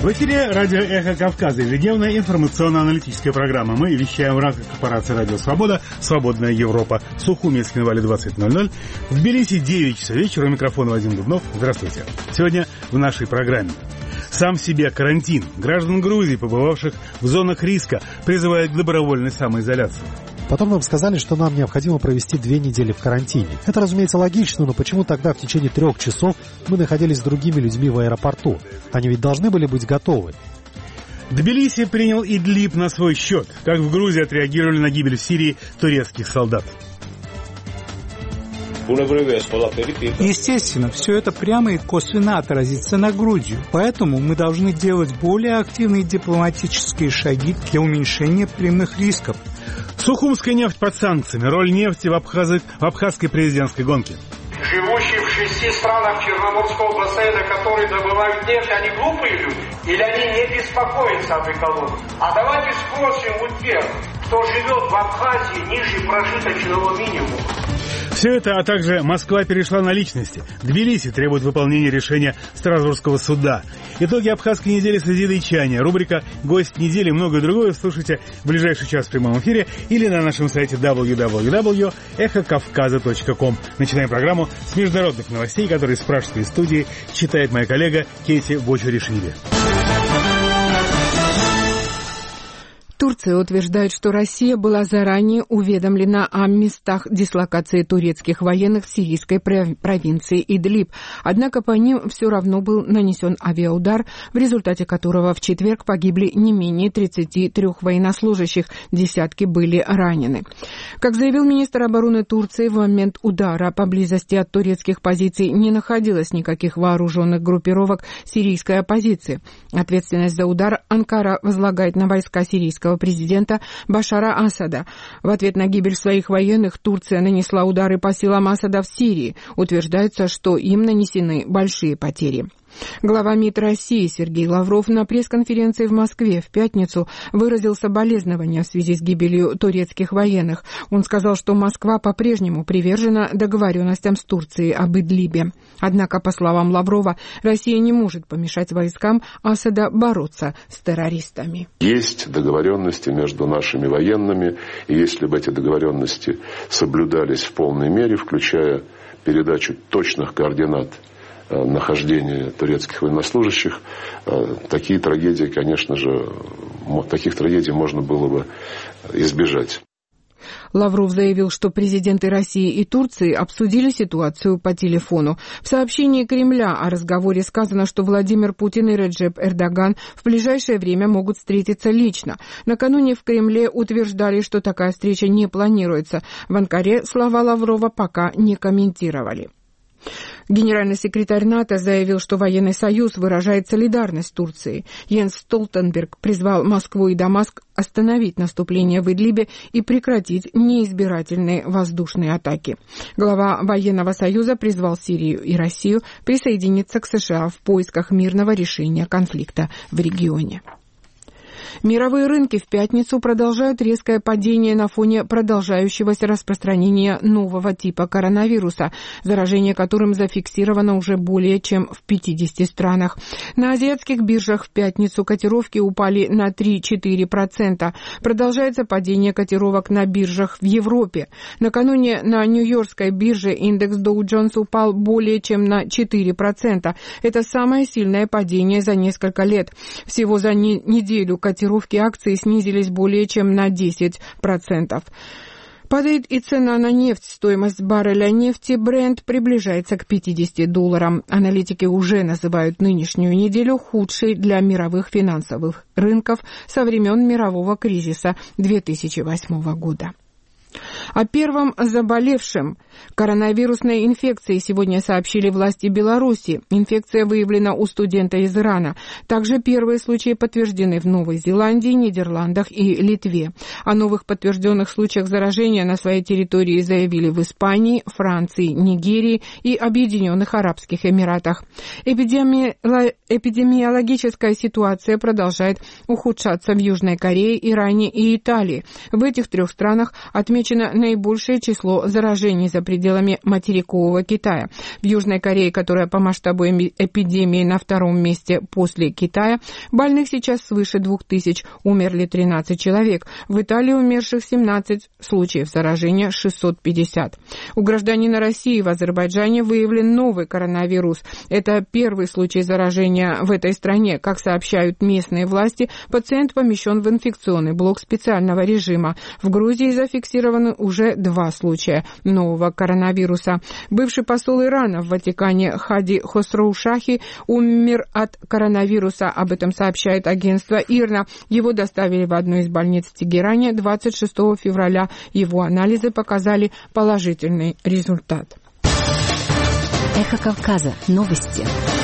В эфире радио «Эхо Кавказа», ежедневная информационно-аналитическая программа. Мы вещаем в рамках корпорации «Радио Свобода», «Свободная Европа», Сухуминский на Вале 20:00. В Тбилиси 9 часов вечера. У микрофона Вадим Дубнов. Здравствуйте. Сегодня в нашей программе. Сам себе карантин. Граждан Грузии, побывавших в зонах риска, призывают к добровольной самоизоляции. Потом нам сказали, что нам необходимо провести 2 недели в карантине. Это, разумеется, логично, но почему тогда в течение 3 часов мы находились с другими людьми в аэропорту? Они ведь должны были быть готовы. Тбилиси принял Идлиб на свой счет. Как в Грузии отреагировали на гибель в Сирии турецких солдат? Естественно, все это прямо и косвенно отразится на Грузию. Поэтому мы должны делать более активные дипломатические шаги для уменьшения прямых рисков. Сухумская нефть под санкциями. Роль нефти в абхазской президентской гонке. Живущие в 6 странах Черноморского бассейна, которые добывают нефть, они глупые люди? Или они не беспокоятся об экологии? А давайте спросим у тех, кто живет в Абхазии ниже прожиточного минимума. Все это, а также Москва перешла на личности. Тбилиси требует выполнения решения Страсбургского суда. Итоги абхазской недели с Азидой Чани. Рубрика «Гость недели» и многое другое слушайте в ближайший час в прямом эфире или на нашем сайте www.эхокавказа.ком. Начинаем программу с международных новостей, которые из пражской студии читает моя коллега Кейти Бочаришвили. Турция утверждает, что Россия была заранее уведомлена о местах дислокации турецких военных в сирийской провинции Идлиб. Однако по ним все равно был нанесен авиаудар, в результате которого в четверг погибли не менее 33 военнослужащих, десятки были ранены. Как заявил министр обороны Турции, в момент удара поблизости от турецких позиций не находилось никаких вооруженных группировок сирийской оппозиции. Ответственность за удар Анкара возлагает на войска сирийского президента Башара Асада. В ответ на гибель своих военных Турция нанесла удары по силам Асада в Сирии. Утверждается, что им нанесены большие потери. Глава МИД России Сергей Лавров на пресс-конференции в Москве в пятницу выразил соболезнования в связи с гибелью турецких военных. Он сказал, что Москва по-прежнему привержена договоренностям с Турцией об Идлибе. Однако, по словам Лаврова, Россия не может помешать войскам Асада бороться с террористами. Есть договоренности между нашими военными, и если бы эти договоренности соблюдались в полной мере, включая передачу точных координат нахождения турецких военнослужащих, такие трагедии, конечно же, таких трагедий можно было бы избежать. Лавров заявил, что президенты России и Турции обсудили ситуацию по телефону. В сообщении Кремля о разговоре сказано, что Владимир Путин и Реджеп Эрдоган в ближайшее время могут встретиться лично. Накануне в Кремле утверждали, что такая встреча не планируется. В Анкаре слова Лаврова пока не комментировали. Генеральный секретарь НАТО заявил, что военный союз выражает солидарность Турции. Йенс Столтенберг призвал Москву и Дамаск остановить наступление в Идлибе и прекратить неизбирательные воздушные атаки. Глава военного союза призвал Сирию и Россию присоединиться к США в поисках мирного решения конфликта в регионе. Мировые рынки в пятницу продолжают резкое падение на фоне продолжающегося распространения нового типа коронавируса, заражение которым зафиксировано уже более чем в 50 странах. На азиатских биржах в пятницу котировки упали на 3-4%. Продолжается падение котировок на биржах в Европе. Накануне на Нью-Йоркской бирже индекс Dow Jones упал более чем на 4%. Это самое сильное падение за несколько лет. Всего за неделю котировки акций снизились более чем на 10%. Падает и цена на нефть. Стоимость барреля нефти Brent приближается к $50. Аналитики уже называют нынешнюю неделю худшей для мировых финансовых рынков со времен мирового кризиса 2008 года. О первом заболевшем коронавирусной инфекцией сегодня сообщили власти Беларуси. Инфекция выявлена у студента из Ирана. Также первые случаи подтверждены в Новой Зеландии, Нидерландах и Литве. О новых подтвержденных случаях заражения на своей территории заявили в Испании, Франции, Нигерии и Объединенных Арабских Эмиратах. Эпидемиологическая ситуация продолжает ухудшаться в Южной Корее, Иране и Италии. В этих 3 странах отмечается отмечено наибольшее число заражений за пределами материкового Китая. В Южной Корее, которая по масштабу эпидемии на втором месте после Китая, больных сейчас свыше 2000, умерли 13 человек. В Италии умерших 17, случаев заражения 650. У гражданина России в Азербайджане выявлен новый коронавирус. Это первый случай заражения в этой стране. Как сообщают местные власти, пациент помещен в инфекционный блок специального режима. В Грузии зафиксированы уже 2 случая нового коронавируса. Бывший посол Ирана в Ватикане Хади Хосроушахи умер от коронавируса. Об этом сообщает агентство ИРНА. Его доставили в одну из больниц в Тегеране 26 февраля. Его анализы показали положительный результат. Эхо Кавказа. Новости.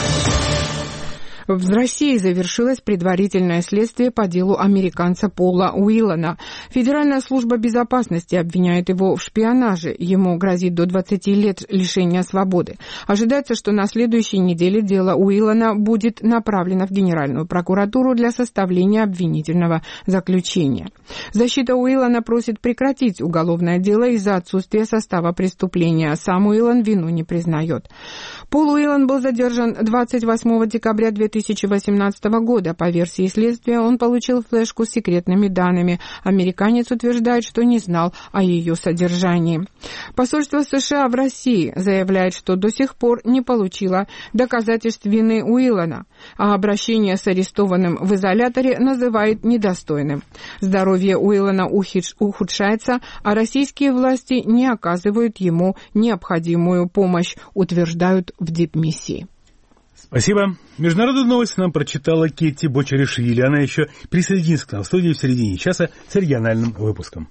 В России завершилось предварительное следствие по делу американца Пола Уиллана. Федеральная служба безопасности обвиняет его в шпионаже. Ему грозит до 20 лет лишения свободы. Ожидается, что на следующей неделе дело Уиллана будет направлено в Генеральную прокуратуру для составления обвинительного заключения. Защита Уиллана просит прекратить уголовное дело из-за отсутствия состава преступления. Сам Уиллан вину не признает. Пол Уиллан был задержан 28 декабря 2018 года. По версии следствия, он получил флешку с секретными данными. Американец утверждает, что не знал о ее содержании. Посольство США в России заявляет, что до сих пор не получило доказательств вины Уиллана, а обращение с арестованным в изоляторе называет недостойным. Здоровье Уиллана ухудшается, а российские власти не оказывают ему необходимую помощь, утверждают в дипмиссии. Спасибо. Международную новость нам прочитала Кетти Бочаришвили. Она еще присоединится к нам в студии в середине часа с региональным выпуском.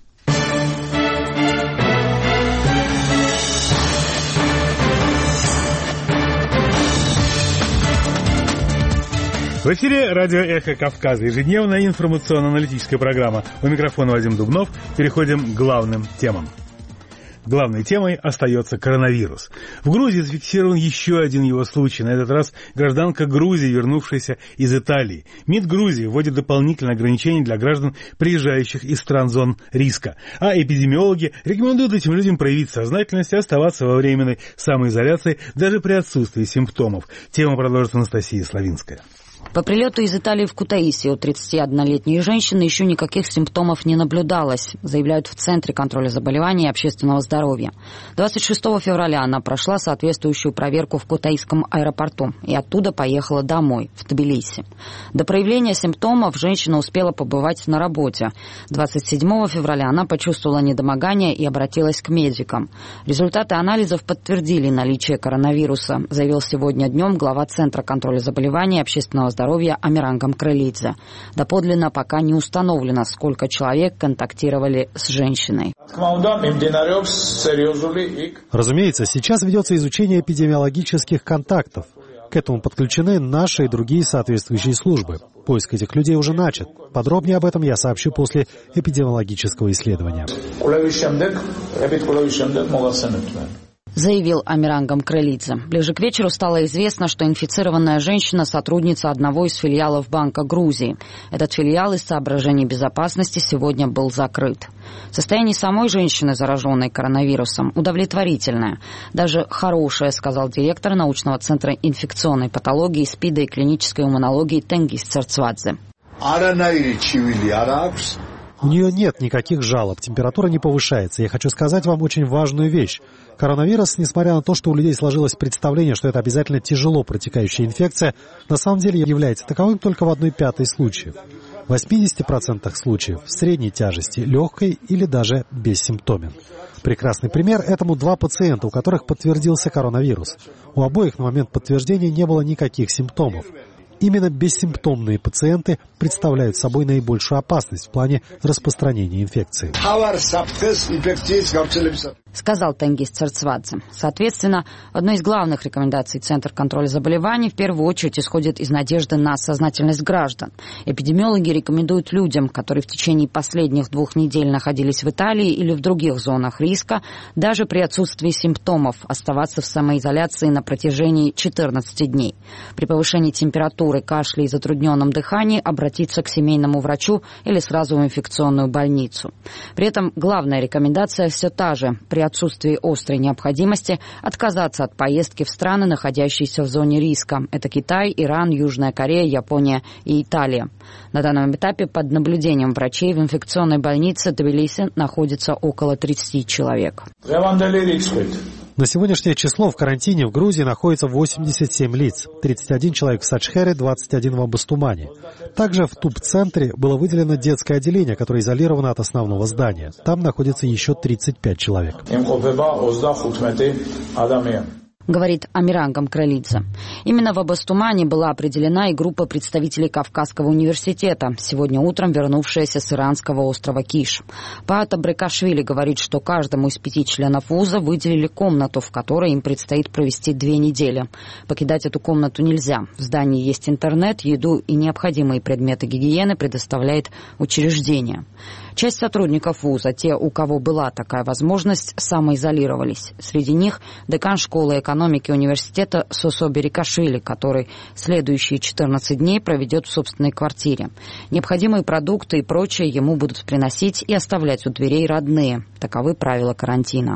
В эфире радио «Эхо Кавказа». Ежедневная информационно-аналитическая программа. У микрофона Вадим Дубнов. Переходим к главным темам. Главной темой остается коронавирус. В Грузии зафиксирован еще один его случай. На этот раз гражданка Грузии, вернувшаяся из Италии. МИД Грузии вводит дополнительные ограничения для граждан, приезжающих из стран-зон риска. А эпидемиологи рекомендуют этим людям проявить сознательность и оставаться во временной самоизоляции даже при отсутствии симптомов. Тему продолжит Анастасия Славинская. По прилету из Италии в Кутаиси у 31-летней женщины еще никаких симптомов не наблюдалось, заявляют в Центре контроля заболеваний и общественного здоровья. 26 февраля она прошла соответствующую проверку в Кутаисском аэропорту и оттуда поехала домой, в Тбилиси. До проявления симптомов женщина успела побывать на работе. 27 февраля она почувствовала недомогание и обратилась к медикам. Результаты анализов подтвердили наличие коронавируса, заявил сегодня днем глава Центра контроля заболеваний и общественного здоровья Амиран Гамкрелидзе. Доподлинно пока не установлено, сколько человек контактировали с женщиной. Разумеется, сейчас ведется изучение эпидемиологических контактов. К этому подключены наши и другие соответствующие службы. Поиск этих людей уже начат. Подробнее об этом я сообщу после эпидемиологического исследования. Заявил Амиран Гамкрелидзе. Ближе к вечеру стало известно, что инфицированная женщина – сотрудница одного из филиалов Банка Грузии. Этот филиал из соображений безопасности сегодня был закрыт. Состояние самой женщины, зараженной коронавирусом, удовлетворительное. Даже хорошее, сказал директор научного центра инфекционной патологии, СПИДа и клинической иммунологии Тенгиз Церцвадзе. У нее нет никаких жалоб, температура не повышается. Я хочу сказать вам очень важную вещь. Коронавирус, несмотря на то, что у людей сложилось представление, что это обязательно тяжело протекающая инфекция, на самом деле является таковым только в 1/5 случаев. В 80% случаев средней тяжести, легкой или даже бессимптомен. Прекрасный пример этому 2 пациента, у которых подтвердился коронавирус. У обоих на момент подтверждения не было никаких симптомов. Именно бессимптомные пациенты представляют собой наибольшую опасность в плане распространения инфекции. Сказал Тенгиз Церцвадзе. Соответственно, одной из главных рекомендаций Центра контроля заболеваний в первую очередь исходит из надежды на сознательность граждан. Эпидемиологи рекомендуют людям, которые в течение последних 2 недель находились в Италии или в других зонах риска, даже при отсутствии симптомов, оставаться в самоизоляции на протяжении 14 дней. При повышении температуры температурой, кашле и затрудненном дыхании, обратиться к семейному врачу или сразу в инфекционную больницу. При этом главная рекомендация все та же. При отсутствии острой необходимости отказаться от поездки в страны, находящиеся в зоне риска. Это Китай, Иран, Южная Корея, Япония и Италия. На данном этапе под наблюдением врачей в инфекционной больнице Тбилиси находится около 30 человек. На сегодняшнее число в карантине в Грузии находится 87 лиц, 31 человек в Сачхере, 21 в Абастумане. Также в Туб-центре было выделено детское отделение, которое изолировано от основного здания. Там находится еще 35 человек. Говорит Амиран Гамкралидзе. Именно в Абастумане была определена и группа представителей Кавказского университета, сегодня утром вернувшаяся с иранского острова Киш. Паата Брекашвили говорит, что каждому из 5 членов вуза выделили комнату, в которой им предстоит провести 2 недели. Покидать эту комнату нельзя. В здании есть интернет, еду и необходимые предметы гигиены предоставляет учреждение. Часть сотрудников вуза, те, у кого была такая возможность, самоизолировались. Среди них декан школы экономики университета Сосо Берикашвили, который следующие 14 дней проведет в собственной квартире. Необходимые продукты и прочее ему будут приносить и оставлять у дверей родные. Таковы правила карантина.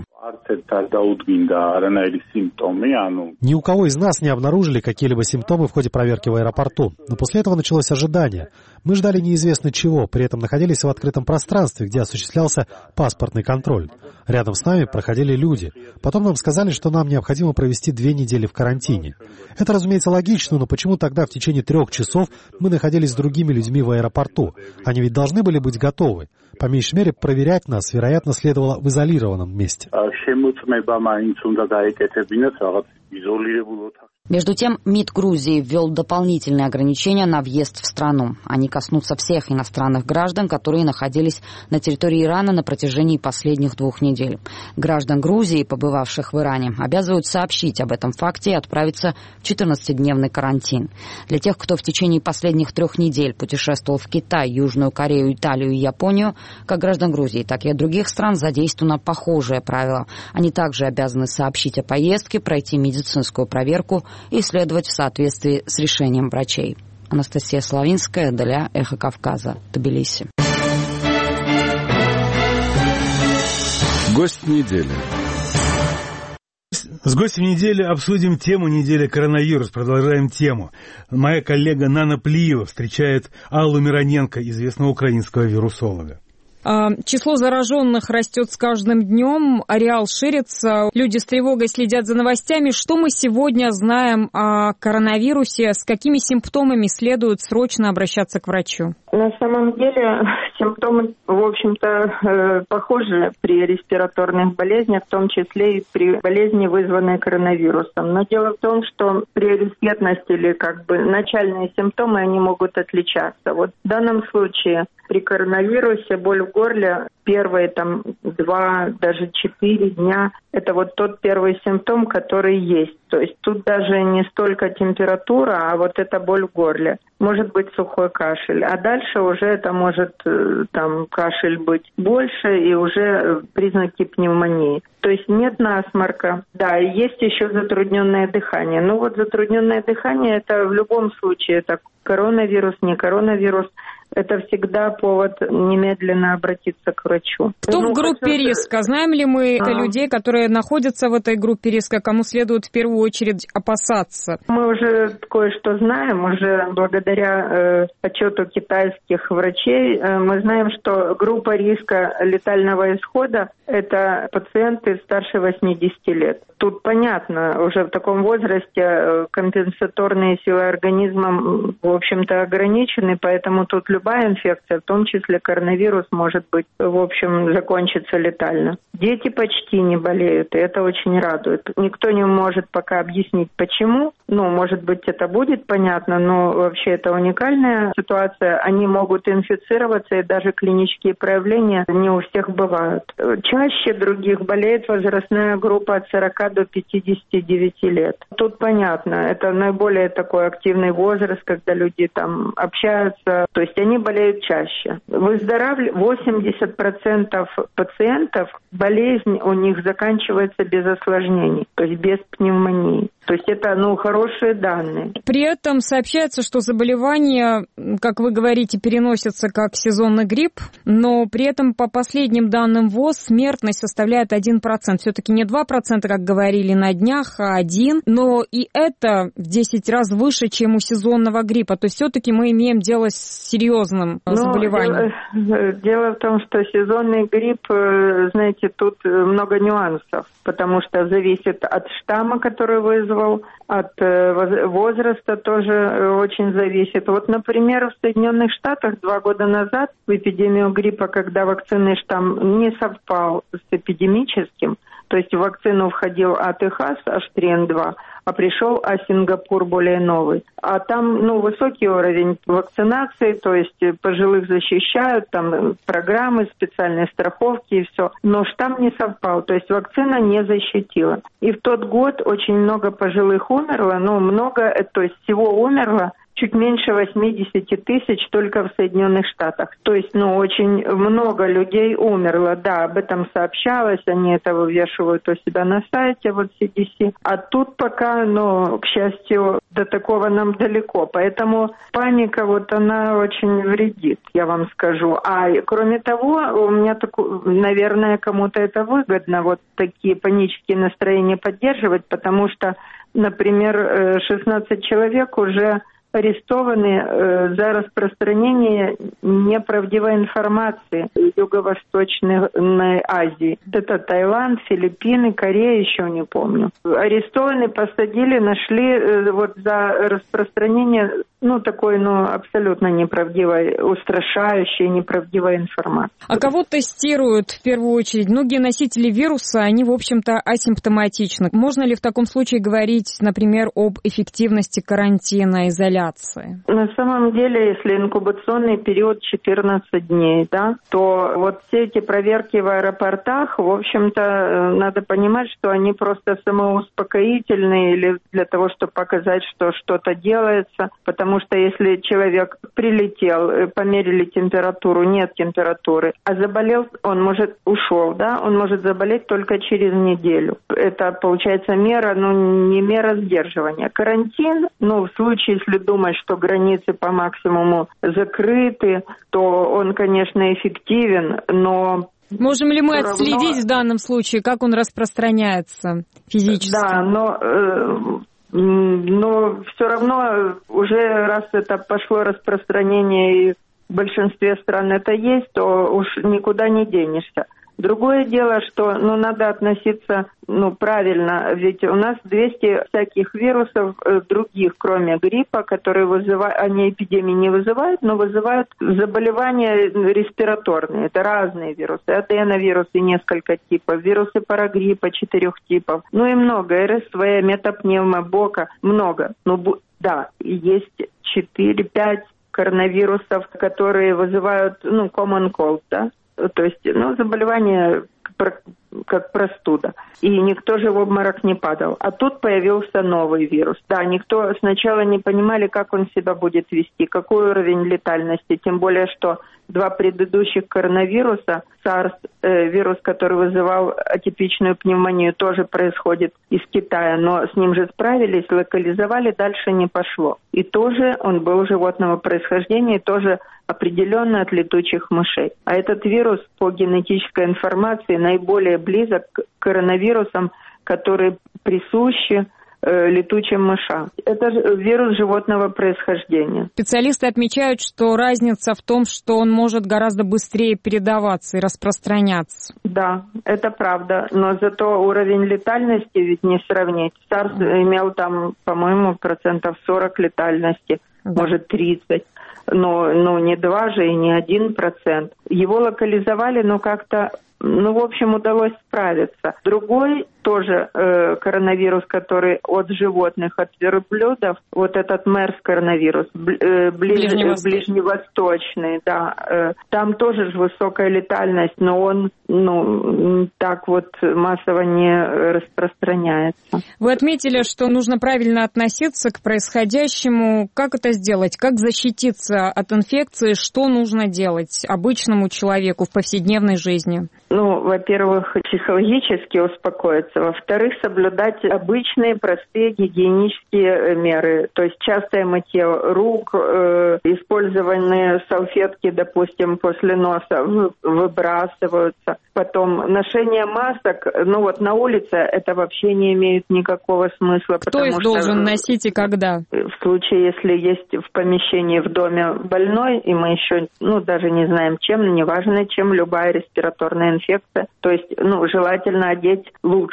Ни у кого из нас не обнаружили какие-либо симптомы в ходе проверки в аэропорту. Но после этого началось ожидание. Мы ждали неизвестно чего, при этом находились в открытом пространстве, где осуществлялся паспортный контроль. Рядом с нами проходили люди. Потом нам сказали, что нам необходимо провести 2 недели в карантине. Это, разумеется, логично, но почему тогда в течение 3 часов мы находились с другими людьми в аэропорту? Они ведь должны были быть готовы. По меньшей мере, проверять нас, вероятно, следовало в изолированном месте. Между тем, МИД Грузии ввел дополнительные ограничения на въезд в страну. Они коснутся всех иностранных граждан, которые находились на территории Ирана на протяжении последних 2 недель. Граждан Грузии, побывавших в Иране, обязывают сообщить об этом факте и отправиться в 14-дневный карантин. Для тех, кто в течение последних 3 недель путешествовал в Китай, Южную Корею, Италию и Японию, как граждан Грузии, так и других стран задействовано похожее правило. Они также обязаны сообщить о поездке, пройти медицинскую проверку и следовать в соответствии с решением врачей. Анастасия Славинская для «Эхо Кавказа», Тбилиси. Гость недели. С гостем недели обсудим тему недели коронавирус. Продолжаем тему. Моя коллега Нана Плиева встречает Аллу Мироненко, известного украинского вирусолога. Число зараженных растет с каждым днем, ареал ширится, люди с тревогой следят за новостями. Что мы сегодня знаем о коронавирусе, с какими симптомами следует срочно обращаться к врачу? На самом деле симптомы, в общем-то, похожи при респираторных болезнях, в том числе и при болезни, вызванной коронавирусом. Но дело в том, что приоритетность или начальные симптомы, они могут отличаться. Вот в данном случае при коронавирусе боль в горле первые 2, даже 4 дня – это вот тот первый симптом, который есть. То есть тут даже не столько температура, а вот эта боль в горле. Может быть сухой кашель. А дальше уже это может кашель быть больше и уже признаки пневмонии. То есть нет насморка. Да, и есть еще затрудненное дыхание. Ну вот затрудненное дыхание – это в любом случае это коронавирус, не коронавирус. Это всегда повод немедленно обратиться к врачу. Кто в группе риска? Знаем ли мы людей, которые находятся в этой группе риска, кому следует в первую очередь опасаться? Мы уже кое-что знаем, уже благодаря отчету китайских врачей. Мы знаем, что группа риска летального исхода – это пациенты старше 80 лет. Тут понятно, уже в таком возрасте компенсаторные силы организма, в общем-то, ограничены, поэтому тут любая инфекция, в том числе коронавирус, может быть, в общем, закончиться летально. Дети почти не болеют, и это очень радует. Никто не может пока объяснить, почему. Может быть, это будет понятно, но вообще это уникальная ситуация. Они могут инфицироваться, и даже клинические проявления не у всех бывают. Чаще других болеет возрастная группа от 40 до 59 лет. Тут понятно, это наиболее такой активный возраст, когда люди общаются, то есть они болеют чаще. 80% пациентов, болезнь у них заканчивается без осложнений, то есть без пневмонии. То есть это, хорошие данные. При этом сообщается, что заболевание, как вы говорите, переносится как сезонный грипп, но при этом по последним данным ВОЗ смертность составляет 1%. Все-таки не 2%, как говорили на днях, а 1%. Но и это в 10 раз выше, чем у сезонного гриппа. То есть все-таки мы имеем дело с серьезным заболеванием. Дело в том, что сезонный грипп, знаете, тут много нюансов, потому что зависит от штамма, который вызвал, от возраста тоже очень зависит. Вот, например, в Соединенных Штатах 2 года назад в эпидемию гриппа, когда вакцинный штамм не совпал с эпидемическим, то есть в вакцину входил Техас H3N2, а пришел Сингапур более новый. А там, высокий уровень вакцинации, то есть пожилых защищают, там программы, специальные страховки и все. Но штамм не совпал, то есть вакцина не защитила. И в тот год очень много пожилых умерло, то есть всего умерло чуть меньше 80 тысяч только в Соединенных Штатах. То есть, очень много людей умерло. Да, об этом сообщалось, они это вывешивают у себя на сайте, CDC. А тут пока, к счастью, до такого нам далеко. Поэтому паника, она очень вредит, я вам скажу. А кроме того, у меня, наверное, кому-то это выгодно, такие панические настроения поддерживать, потому что, например, 16 человек уже арестованы за распространение неправдивой информации в Юго-Восточной Азии. Это Таиланд, Филиппины, Корея, еще не помню. Арестованы, посадили, нашли за распространение такой, абсолютно неправдивой, устрашающей, неправдивой информации. А кого тестируют в первую очередь? Многие носители вируса, они, в общем-то, асимптоматичны. Можно ли в таком случае говорить, например, об эффективности карантина, изоляции? На самом деле, если инкубационный период 14 дней, то все эти проверки в аэропортах, в общем-то, надо понимать, что они просто самоуспокоительные или для того, чтобы показать, что что-то делается, потому что если человек прилетел, померили температуру, нет температуры, а заболел, ушел, он может заболеть только через неделю. Это, получается, мера, не мера сдерживания. Карантин, в случае, если думать, что границы по максимуму закрыты, то он, конечно, эффективен, но... Можем ли мы отследить в данном случае, как он распространяется физически? Да, но все равно уже раз это пошло распространение и в большинстве стран это есть, то уж никуда не денешься. Другое дело, что надо относиться правильно, ведь у нас 200 всяких вирусов других, кроме гриппа, которые они эпидемии не вызывают, но вызывают заболевания респираторные. Это разные вирусы. Аденовирусы несколько типов, вирусы парагриппа 4 типов, и много. РСВ, метапневма, бока, много. Есть 4-5 коронавирусов, которые вызывают, common cold, то есть, заболевание как простуда. И никто же в обморок не падал. А тут появился новый вирус. Да, никто сначала не понимали, как он себя будет вести, какой уровень летальности. Тем более, что 2 предыдущих коронавируса, SARS, вирус, который вызывал атипичную пневмонию, тоже происходит из Китая. Но с ним же справились, локализовали, дальше не пошло. И тоже он был животного происхождения, тоже определенно от летучих мышей. А этот вирус по генетической информации наиболее близок к коронавирусам, которые присущи летучим мышам. Это вирус животного происхождения. Специалисты отмечают, что разница в том, что он может гораздо быстрее передаваться и распространяться. Да, это правда, но зато уровень летальности ведь не сравнить. SARS имел там, по-моему, 40% летальности, может 30%. Но не 2 же и не 1%. Его локализовали, но как-то, в общем, удалось справиться. Другой тоже коронавирус, который от животных, от верблюдов, этот MERS-коронавирус, ближневосточный, там тоже же высокая летальность, но он, так массово не распространяется. Вы отметили, что нужно правильно относиться к происходящему. Как это сделать? Как защититься от инфекции? Что нужно делать обычному человеку в повседневной жизни? Во-первых, психологически успокоиться, Во-вторых, соблюдать обычные простые гигиенические меры. То есть частое мытье рук, использованные салфетки, допустим, после носа выбрасываются. Потом ношение масок, на улице это вообще не имеет никакого смысла. Кто их должен носить и когда? В случае, если есть в помещении в доме больной, и мы еще, даже не знаем чем, неважно чем, любая респираторная инфекция, то есть, желательно одеть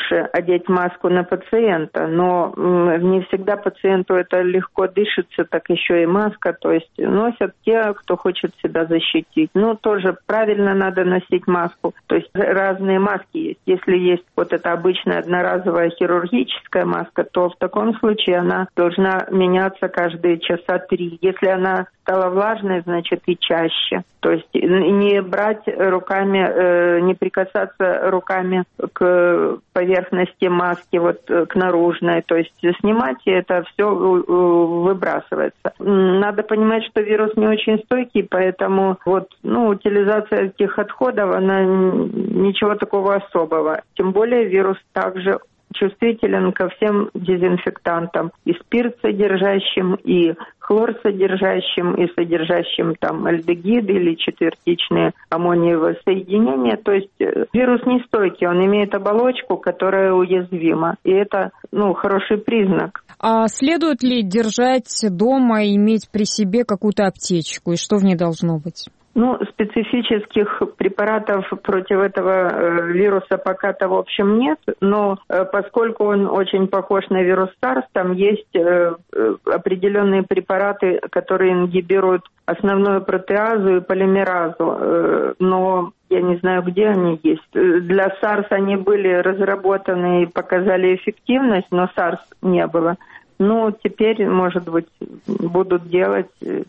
маску на пациента, но не всегда пациенту это легко дышится, так еще и маска, то есть носят те, кто хочет себя защитить. Тоже правильно надо носить маску, то есть разные маски есть. Если есть вот эта обычная одноразовая хирургическая маска, то в таком случае она должна меняться каждые часа 3. Если она стала влажной, значит и чаще. То есть не брать руками, не прикасаться руками к поверхности маски, к наружной. То есть снимать, и это все выбрасывается. Надо понимать, что вирус не очень стойкий, поэтому утилизация этих отходов, она ничего такого особого. Тем более вирус также чувствителен ко всем дезинфектантам, и спирт содержащим, и хлор содержащим, и содержащим альдегиды или четвертичные аммониевые соединения. То есть вирус нестойкий, он имеет оболочку, которая уязвима, и это хороший признак. А следует ли держать дома и иметь при себе какую-то аптечку, и что в ней должно быть? Специфических препаратов против этого вируса пока-то, в общем, нет, но поскольку он очень похож на вирус SARS, там есть определенные препараты, которые ингибируют основную протеазу и полимеразу, но я не знаю, где они есть. Для SARS они были разработаны и показали эффективность, но SARS не было. Теперь, может быть, будут делать.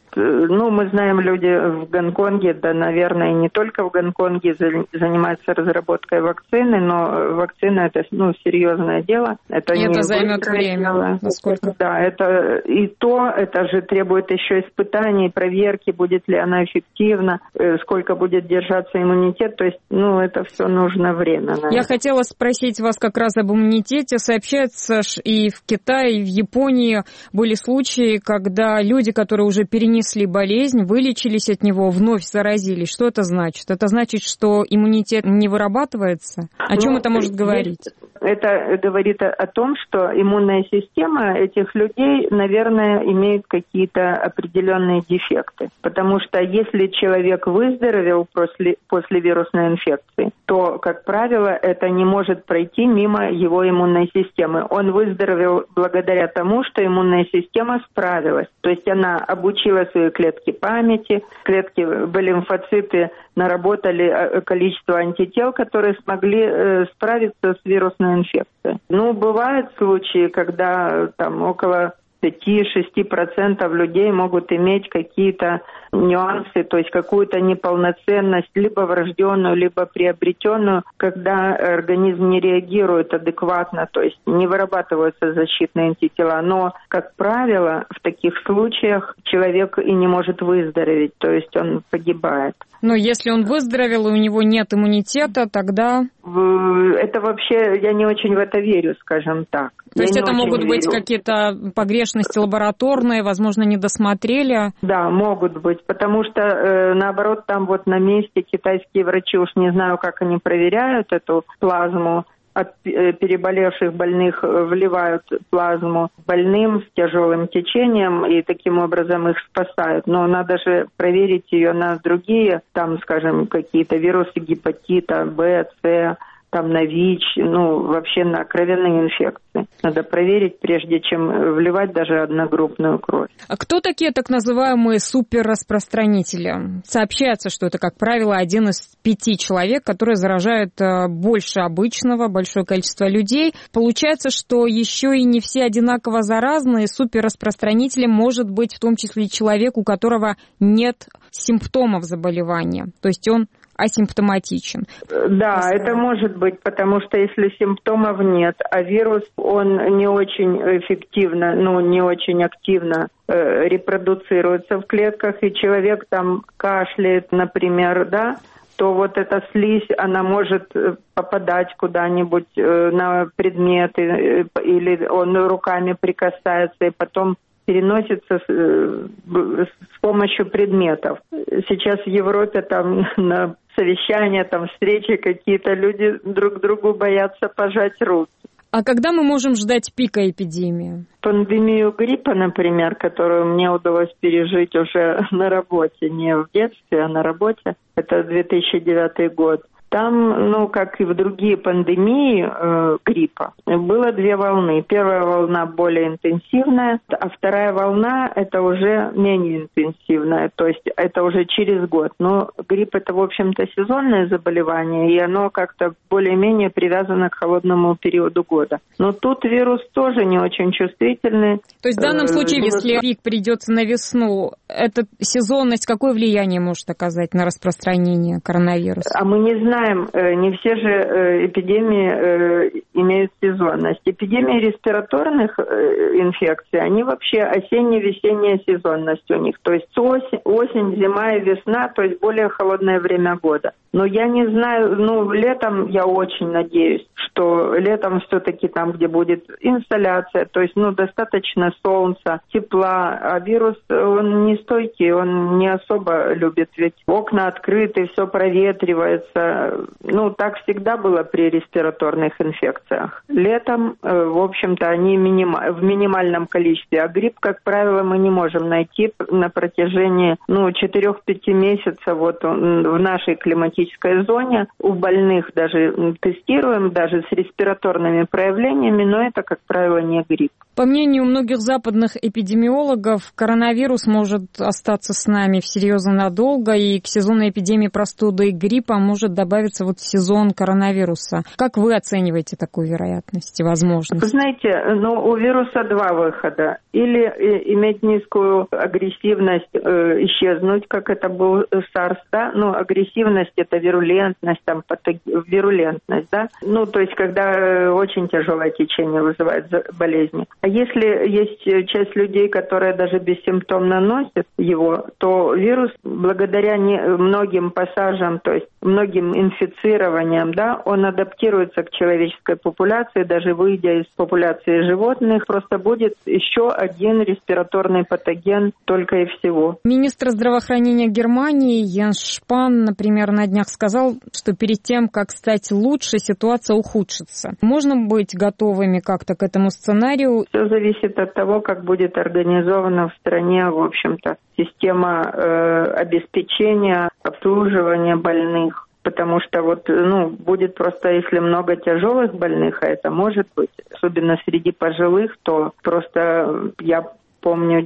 Мы знаем, люди в Гонконге, да, наверное, не только в Гонконге занимаются разработкой вакцины, но вакцина – это, серьезное дело. Это займет время. Насколько? Да, это же требует еще испытаний, проверки, будет ли она эффективна, сколько будет держаться иммунитет. То есть, это все нужно время. Я хотела спросить вас как раз об иммунитете. Сообщается и в Китае, и в Японии были случаи, когда люди, которые уже перенесли болезнь, вылечились от него, вновь заразились. Что это значит? Это значит, что иммунитет не вырабатывается? О чем это может говорить? Это говорит о том, что иммунная система этих людей, наверное, имеет какие-то определенные дефекты. Потому что если человек выздоровел после вирусной инфекции, то, как правило, это не может пройти мимо его иммунной системы. Он выздоровел благодаря тому, что иммунная система справилась. То есть она обучила свои клетки памяти, лимфоциты наработали количество антител, которые смогли справиться с вирусной инфекцией. Бывают случаи, когда около 5-6% людей могут иметь какие-то нюансы, то есть какую-то неполноценность, либо врожденную, либо приобретенную, когда организм не реагирует адекватно, то есть не вырабатываются защитные антитела. Но, как правило, в таких случаях человек и не может выздороветь, то есть он погибает. Но если он выздоровел и у него нет иммунитета, тогда... Это вообще, я не очень в это верю, скажем так. То есть это могут быть какие-то погрешности лабораторные, возможно, не досмотрели? Да, могут быть, потому что, наоборот, там на месте китайские врачи, уж не знаю, как они проверяют эту плазму, от переболевших больных вливают плазму больным с тяжелым течением и таким образом их спасают. Но надо же проверить ее на другие, скажем, какие-то вирусы гепатита, Б, С, на ВИЧ, вообще на кровяные инфекции. Надо проверить, прежде чем вливать даже одногруппную кровь. А кто такие так называемые суперраспространители? Сообщается, что это, как правило, 1 из 5 человек, которые заражают больше обычного, большое количество людей. Получается, что еще и не все одинаково заразные. Суперраспространителем может быть в том числе человек, у которого нет симптомов заболевания. То есть он асимптоматичен. Да, это может быть, потому что если симптомов нет, а вирус, он не очень эффективно, не очень активно репродуцируется в клетках, и человек кашляет, например, да, то вот эта слизь, она может попадать куда-нибудь на предметы, или он руками прикасается, и потом переносится с помощью предметов. Сейчас в Европе там на совещания, там встречи какие-то, люди друг другу боятся пожать руки. А когда мы можем ждать пика эпидемии? Пандемию гриппа, например, которую мне удалось пережить уже на работе, не в детстве, а на работе, это 2009 год. Там, как и в другие пандемии гриппа, было 2 волны. Первая волна более интенсивная, а вторая волна это уже менее интенсивная, то есть это уже через год. Но грипп это, в общем-то, сезонное заболевание, и оно как-то более-менее привязано к холодному периоду года. Но тут вирус тоже не очень чувствительный. То есть в данном случае, если пик придется на весну, эта сезонность какое влияние может оказать на распространение коронавируса? А мы не знаем, не все же эпидемии имеют сезонность. Эпидемии респираторных инфекций, они вообще осенне-весенняя сезонность у них. То есть осень, зима и весна, то есть более холодное время года. Но я не знаю, летом я очень надеюсь, что летом все-таки там, где будет инсоляция, то есть достаточно солнца, тепла, а вирус, он не стойкий, он не особо любит, ведь окна открыты, все проветривается. Так всегда было при респираторных инфекциях. Летом, в общем-то, они в минимальном количестве, а грипп, как правило, мы не можем найти на протяжении 4-5 месяцев в нашей климатической зоне. У больных даже тестируем, даже с респираторными проявлениями, но это, как правило, не грипп. По мнению многих западных эпидемиологов, коронавирус может остаться с нами всерьез надолго, и к сезонной эпидемии простуды и гриппа может добавиться сезон коронавируса. Как вы оцениваете такую вероятность и возможность? Вы знаете, у вируса 2 выхода. Или иметь низкую агрессивность, исчезнуть, как это был SARS, да? Агрессивность – это вирулентность, вирулентность, да? То есть, когда очень тяжелое течение вызывает болезни. А если есть часть людей, которые даже бессимптомно носят его, то вирус, благодаря многим пассажам, то есть многим инфицированиям, да, он адаптируется к человеческой популяции, даже выйдя из популяции животных, просто будет еще один респираторный патоген только и всего. Министр здравоохранения Германии Йенс Шпан, например, на днях сказал, что перед тем, как стать лучше, ситуация ухудшится. Можно быть готовыми как-то к этому сценарию? Все зависит от того, как будет организована в стране, в общем-то, система обеспечения, обслуживания больных. Потому что будет просто, если много тяжелых больных, а это может быть, особенно среди пожилых, то просто я помню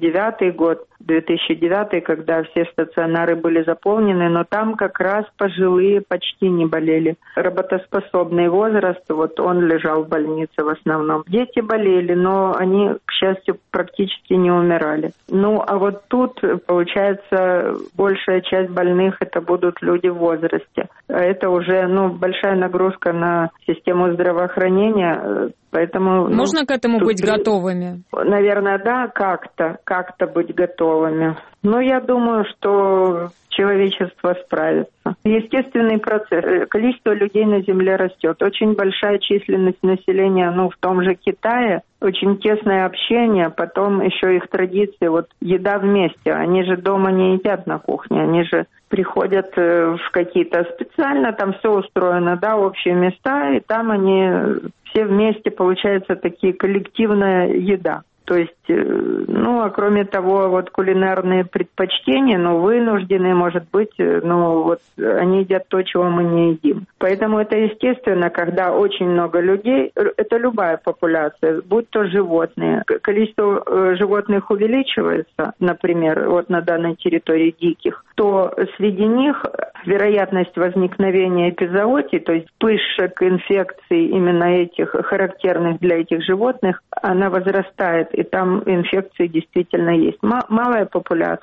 2009, когда все стационары были заполнены, но там как раз пожилые почти не болели. Работоспособный возраст, он лежал в больнице в основном. Дети болели, но они, к счастью, практически не умирали. А тут, получается, большая часть больных это будут люди в возрасте. Это уже, большая нагрузка на систему здравоохранения. Поэтому, можно к этому быть готовыми? Наверное, да, как-то быть готовыми. Но я думаю, что человечество справится. Естественный процесс. Количество людей на Земле растет. Очень большая численность населения, в том же Китае. Очень тесное общение, потом еще их традиции. Еда вместе. Они же дома не едят на кухне. Они же приходят в какие-то специально, там все устроено, да, общие места, и там они все вместе, получается, такие коллективная еда. То есть, а кроме того, кулинарные предпочтения, вынужденные, может быть, они едят то, чего мы не едим. Поэтому это естественно, когда очень много людей, это любая популяция, будь то животные, количество животных увеличивается, например, на данной территории диких, то среди них вероятность возникновения эпизоотий, то есть вспышек инфекций именно этих, характерных для этих животных, она возрастает. И там инфекции действительно есть. Малая популяция.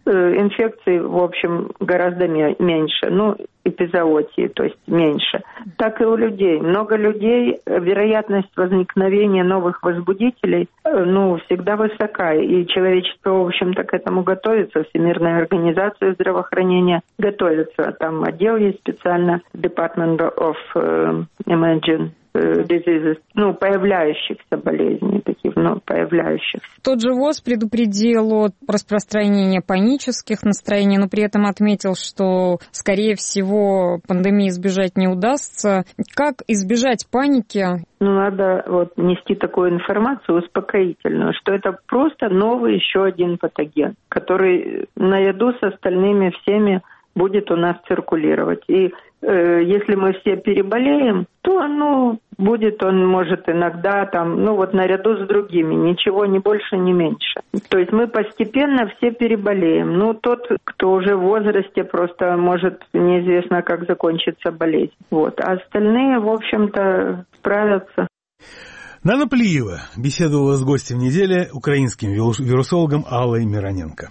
инфекций, в общем, гораздо меньше, эпизоотии, то есть меньше. Так и у людей. Много людей, вероятность возникновения новых возбудителей, всегда высока. И человечество, в общем-то, к этому готовится. Всемирная организация здравоохранения готовится. Там отдел есть специально, Department of Emerging Diseases, появляющихся болезней, появляющихся. Тот же ВОЗ предупредил о распространении панических настроений, но при этом отметил, что, скорее всего, пандемии избежать не удастся. Как избежать паники? Надо нести такую информацию успокоительную, что это просто новый еще один патоген, который наряду с остальными всеми будет у нас циркулировать. И если мы все переболеем, то будет он, может, иногда наряду с другими, ничего ни больше, ни меньше. То есть мы постепенно все переболеем. Тот, кто уже в возрасте, просто может неизвестно, как закончится болезнь. А остальные, в общем-то, справятся. Нана Плиева беседовала с гостем недели, украинским вирусологом Аллой Мироненко.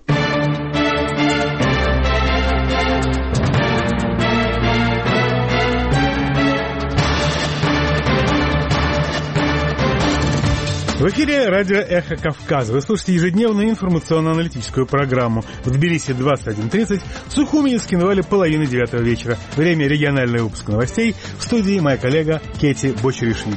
В эфире радио «Эхо Кавказа». Вы слушаете ежедневную информационно-аналитическую программу. В Тбилиси 21:30, в Сухуми и Скинвале 8:30 вечера. Время региональный выпуск новостей. В студии моя коллега Кети Бочеришвили.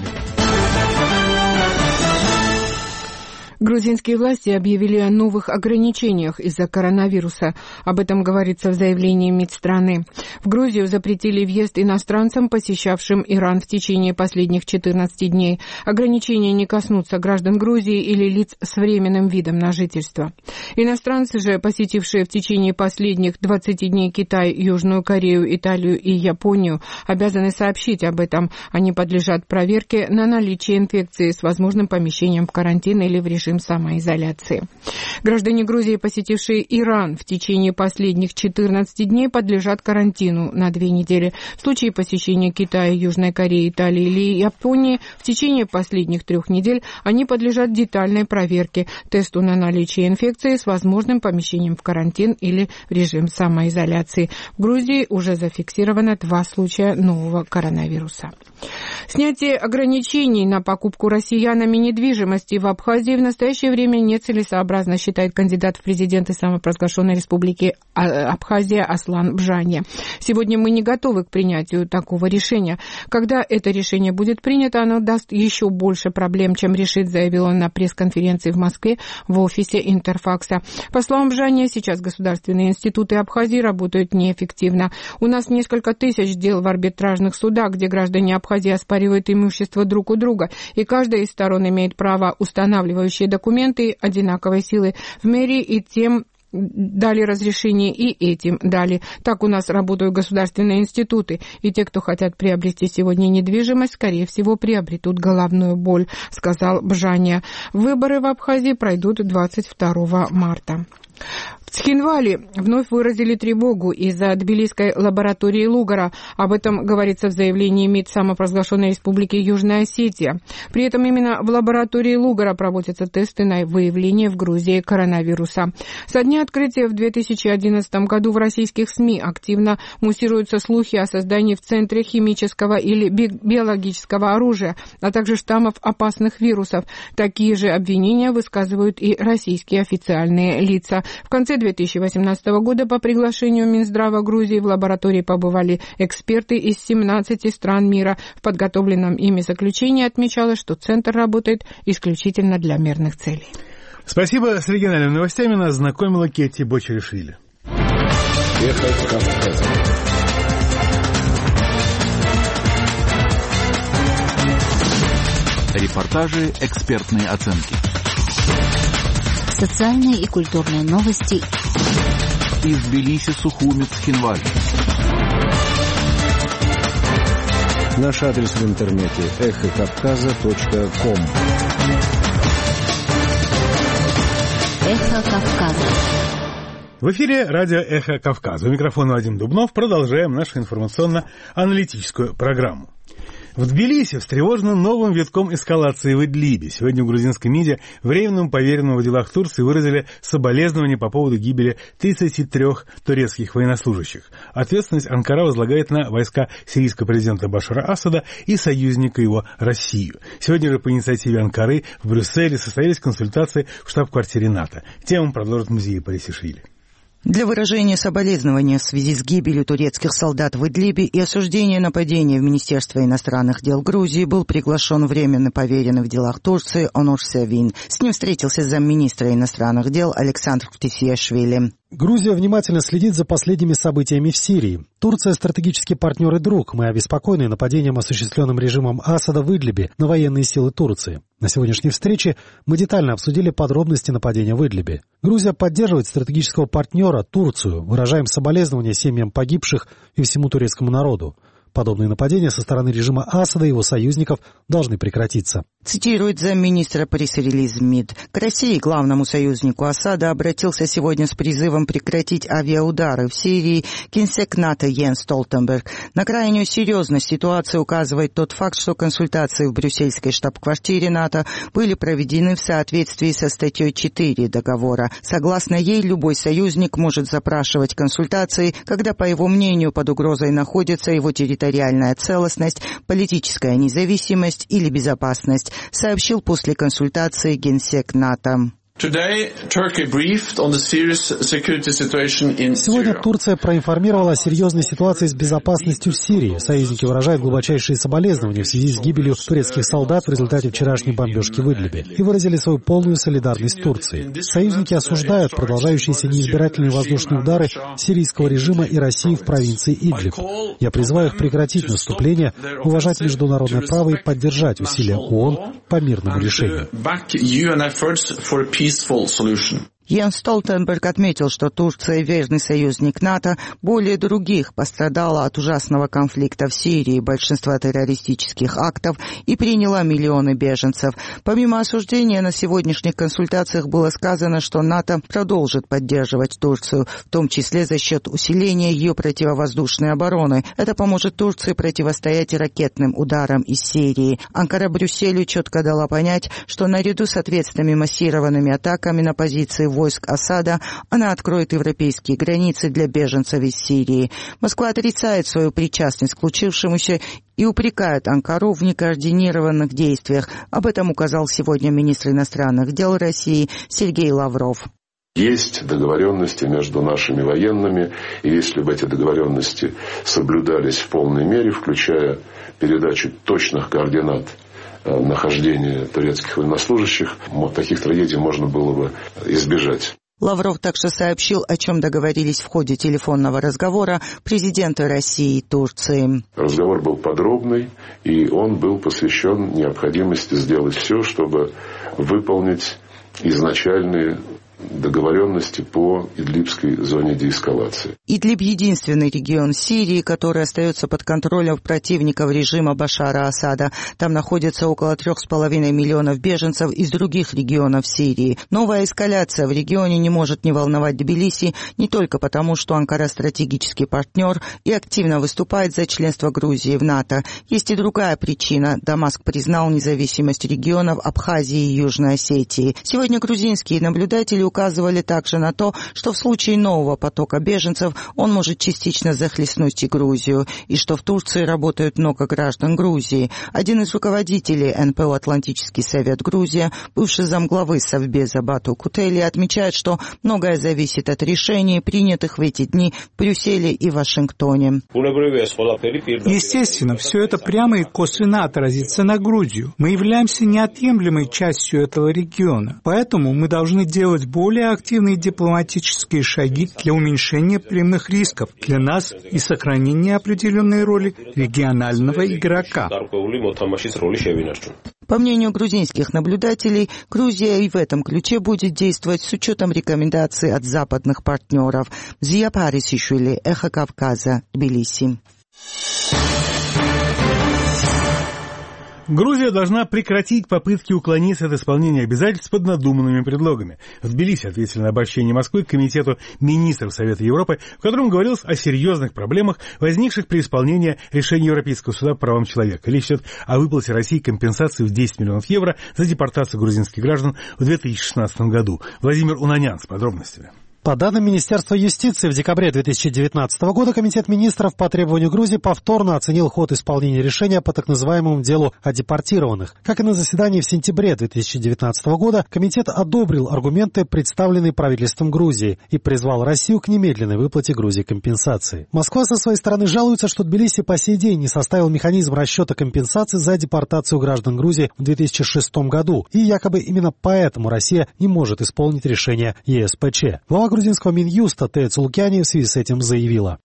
Грузинские власти объявили о новых ограничениях из-за коронавируса. Об этом говорится в заявлении МИД страны. В Грузию запретили въезд иностранцам, посещавшим Иран в течение последних 14 дней. Ограничения не коснутся граждан Грузии или лиц с временным видом на жительство. Иностранцы же, посетившие в течение последних 20 дней Китай, Южную Корею, Италию и Японию, обязаны сообщить об этом. Они подлежат проверке на наличие инфекции с возможным помещением в карантин или в режим самоизоляции. Граждане Грузии, посетившие Иран в течение последних 14 дней, подлежат карантину на 2 недели. В случае посещения Китая, Южной Кореи, Италии или Японии в течение последних 3 недель они подлежат детальной проверке, тесту на наличие инфекции с возможным помещением в карантин или в режим самоизоляции. В Грузии уже зафиксировано 2 случая нового коронавируса. Снятие ограничений на покупку россиянами недвижимости в Абхазии в настоящее время нецелесообразно, считает кандидат в президенты самопровозглашенной республики Абхазия Аслан Бжания. Сегодня мы не готовы к принятию такого решения. Когда это решение будет принято, оно даст еще больше проблем, чем решит, заявил он на пресс-конференции в Москве в офисе Интерфакса. По словам Бжания, сейчас государственные институты Абхазии работают неэффективно. У нас несколько тысяч дел в арбитражных судах, где граждане Абхазии оспаривают имущество друг у друга, и каждая из сторон имеет право устанавливающие документы одинаковой силы в мэрии, и тем дали разрешение, и этим дали. Так у нас работают государственные институты, и те, кто хотят приобрести сегодня недвижимость, скорее всего, приобретут головную боль, сказал Бжания. Выборы в Абхазии пройдут 22 марта. В Цхинвале вновь выразили тревогу из-за тбилисской лаборатории Лугара. Об этом говорится в заявлении МИД самопровозглашенной республики Южная Осетия. При этом именно в лаборатории Лугара проводятся тесты на выявление в Грузии коронавируса. Со дня открытия в 2011 году в российских СМИ активно муссируются слухи о создании в центре химического или биологического оружия, а также штаммов опасных вирусов. Такие же обвинения высказывают и российские официальные лица. В конце 2018 года по приглашению Минздрава Грузии в лаборатории побывали эксперты из 17 стран мира. В подготовленном ими заключении отмечалось, что центр работает исключительно для мирных целей. Спасибо. С региональными новостями нас знакомила Кетти Бочеришвили. Эхо Кавказа. Репортажи, экспертные оценки. Социальные и культурные новости из Тбилиси, Сухуми, Цхинвале. Наш адрес в интернете эхокавказа.ком. Эхо Кавказа. В эфире радио «Эхо Кавказа». У микрофона Вадим Дубнов. Продолжаем нашу информационно-аналитическую программу. В Тбилиси встревожено новым витком эскалации в Идлибе. Сегодня в грузинском МИДе временному поверенному в делах Турции выразили соболезнования по поводу гибели 33 турецких военнослужащих. Ответственность Анкара возлагает на войска сирийского президента Башара Асада и союзника его Россию. Сегодня же по инициативе Анкары в Брюсселе состоялись консультации в штаб-квартире НАТО. Тему продолжит музей Парисишвили. Для выражения соболезнования в связи с гибелью турецких солдат в Идлибе и осуждения нападения в Министерство иностранных дел Грузии был приглашен временный поверенный в делах Турции Онур Севин. С ним встретился замминистра иностранных дел Александр Ктисиашвили. Грузия внимательно следит за последними событиями в Сирии. Турция – стратегический партнер и друг. Мы обеспокоены нападением, осуществленным режимом Асада в Идлибе на военные силы Турции. На сегодняшней встрече мы детально обсудили подробности нападения в Идлибе. Грузия поддерживает стратегического партнера Турцию. Выражаем соболезнования семьям погибших и всему турецкому народу. Подобные нападения со стороны режима Асада и его союзников должны прекратиться. Цитирует замминистра пресс-релиз МИД. К России, главному союзнику Асада, обратился сегодня с призывом прекратить авиаудары в Сирии генсек НАТО Йенс Столтенберг. На крайнюю серьезность ситуации указывает тот факт, что консультации в брюссельской штаб-квартире НАТО были проведены в соответствии со статьей 4 договора. Согласно ей, любой союзник может запрашивать консультации, когда, по его мнению, под угрозой находится его территориальная целостность, политическая независимость или безопасность, сообщил после консультации генсек НАТО. Сегодня Турция проинформировала о серьезной ситуации с безопасностью в Сирии. Союзники выражают глубочайшие соболезнования в связи с гибелью турецких солдат в результате вчерашней бомбежки в Идлибе и выразили свою полную солидарность с Турцией. Союзники осуждают продолжающиеся неизбирательные воздушные удары сирийского режима и России в провинции Идлиб. Я призываю их прекратить наступление, уважать международное право и поддержать усилия ООН по мирному решению. Йенс Столтенберг отметил, что Турция, верный союзник НАТО, более других пострадала от ужасного конфликта в Сирии, большинства террористических актов и приняла миллионы беженцев. Помимо осуждения, на сегодняшних консультациях было сказано, что НАТО продолжит поддерживать Турцию, в том числе за счет усиления ее противовоздушной обороны. Это поможет Турции противостоять ракетным ударам из Сирии. Анкара Брюсселю четко дала понять, что наряду с ответственными массированными атаками на позиции войск Асада, она откроет европейские границы для беженцев из Сирии. Москва отрицает свою причастность к случившемуся и упрекает Анкару в некоординированных действиях. Об этом указал сегодня министр иностранных дел России Сергей Лавров. Есть договоренности между нашими военными, и если бы эти договоренности соблюдались в полной мере, включая передачу точных координат нахождения турецких военнослужащих, таких трагедий можно было бы избежать. Лавров также сообщил, о чем договорились в ходе телефонного разговора президенты России и Турции. Разговор был подробный, и он был посвящен необходимости сделать все, чтобы выполнить изначальные договоренности по Идлибской зоне деэскалации. Идлиб – единственный регион Сирии, который остается под контролем противников режима Башара Асада. Там находится около 3,5 миллионов беженцев из других регионов Сирии. Новая эскаляция в регионе не может не волновать Тбилиси не только потому, что Анкара стратегический партнер и активно выступает за членство Грузии в НАТО. Есть и другая причина. Дамаск признал независимость регионов Абхазии и Южной Осетии. Сегодня грузинские наблюдатели указывали также на то, что в случае нового потока беженцев он может частично захлестнуть и Грузию, и что в Турции работают много граждан Грузии. Один из руководителей НПО «Атлантический совет Грузия», бывший замглавы Совбеза Бату Кутели, отмечает, что многое зависит от решений, принятых в эти дни в Брюсселе и Вашингтоне. Естественно, все это прямо и косвенно отразится на Грузию. Мы являемся неотъемлемой частью этого региона, поэтому мы должны делать более активные дипломатические шаги для уменьшения прямых рисков для нас и сохранения определенной роли регионального игрока. По мнению грузинских наблюдателей, Грузия и в этом ключе будет действовать с учетом рекомендаций от западных партнеров. Зия Парисишвили, Эхо Кавказа, Тбилиси. Грузия должна прекратить попытки уклониться от исполнения обязательств под надуманными предлогами. В Тбилиси ответили на обращение Москвы к Комитету министров Совета Европы, в котором говорилось о серьезных проблемах, возникших при исполнении решения Европейского суда по правам человека. Речь идет о выплате России компенсации в 10 миллионов евро за депортацию грузинских граждан в 2016 году. Владимир Унанян с подробностями. По данным Министерства юстиции, в декабре 2019 года Комитет министров по требованию Грузии повторно оценил ход исполнения решения по так называемому делу о депортированных. Как и на заседании в сентябре 2019 года, Комитет одобрил аргументы, представленные правительством Грузии, и призвал Россию к немедленной выплате Грузии компенсации. Москва со своей стороны жалуется, что Тбилиси по сей день не составил механизм расчета компенсации за депортацию граждан Грузии в 2006 году, и якобы именно поэтому Россия не может исполнить решение ЕСПЧ. Глава грузинского Минюста Тея Цулукяни в связи с этим заявила.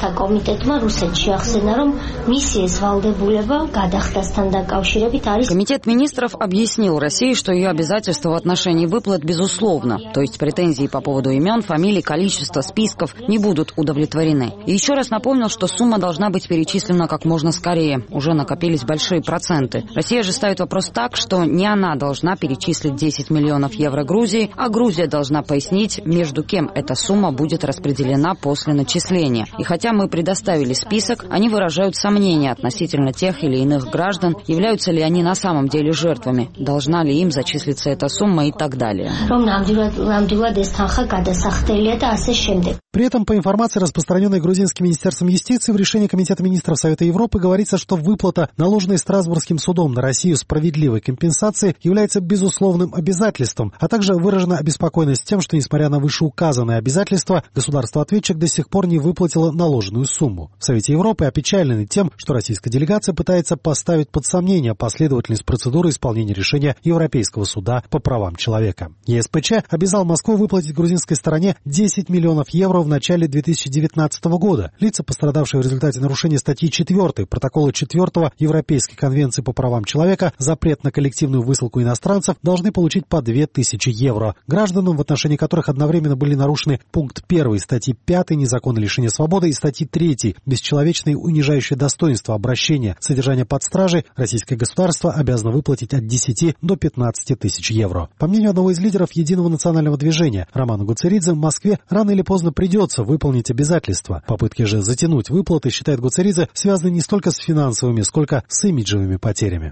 Комитет министров объяснил России, что ее обязательства в отношении выплат безусловно, то есть претензии по поводу имен, фамилий, количества, списков не будут удовлетворены. И еще раз напомнил, что сумма должна быть перечислена как можно скорее. Уже накопились большие проценты. Россия же ставит вопрос так, что не она должна перечислить 10 миллионов евро Грузии, а Грузия должна пояснить, между кем эта сумма будет распределена после начисления. И хотя мы предоставили список, они выражают сомнения относительно тех или иных граждан, являются ли они на самом деле жертвами, должна ли им зачислиться эта сумма и так далее. При этом, по информации, распространенной грузинским министерством юстиции, в решении Комитета министров Совета Европы говорится, что выплата, наложенной Страсбургским судом на Россию справедливой компенсации, является безусловным обязательством, а также выражена обеспокоенность тем, что, несмотря на вышеуказанное обязательство, государство-ответчик до сих пор не выплатило наложенную сумму. В Совете Европы опечалены тем, что российская делегация пытается поставить под сомнение последовательность процедуры исполнения решения Европейского суда по правам человека. ЕСПЧ обязал Москву выплатить грузинской стороне 10 миллионов евро в начале 2019 года. Лица, пострадавшие в результате нарушения статьи 4 протокола 4 Европейской конвенции по правам человека, запрет на коллективную высылку иностранцев, должны получить по 2000 евро. Гражданам, в отношении которых одновременно были нарушены пункт 1 статьи 5 незаконное лишение свободы и статьи 3 бесчеловечное и унижающее достоинство обращения, содержание под стражей, российское государство обязано выплатить от 10 до 15 тысяч евро. По мнению одного из лидеров Единого национального движения Романа Гуцеридзе, в Москве рано или поздно придется выполнить обязательства. Попытки же затянуть выплаты, считает Гуцеридзе, связаны не столько с финансовыми, сколько с имиджевыми потерями.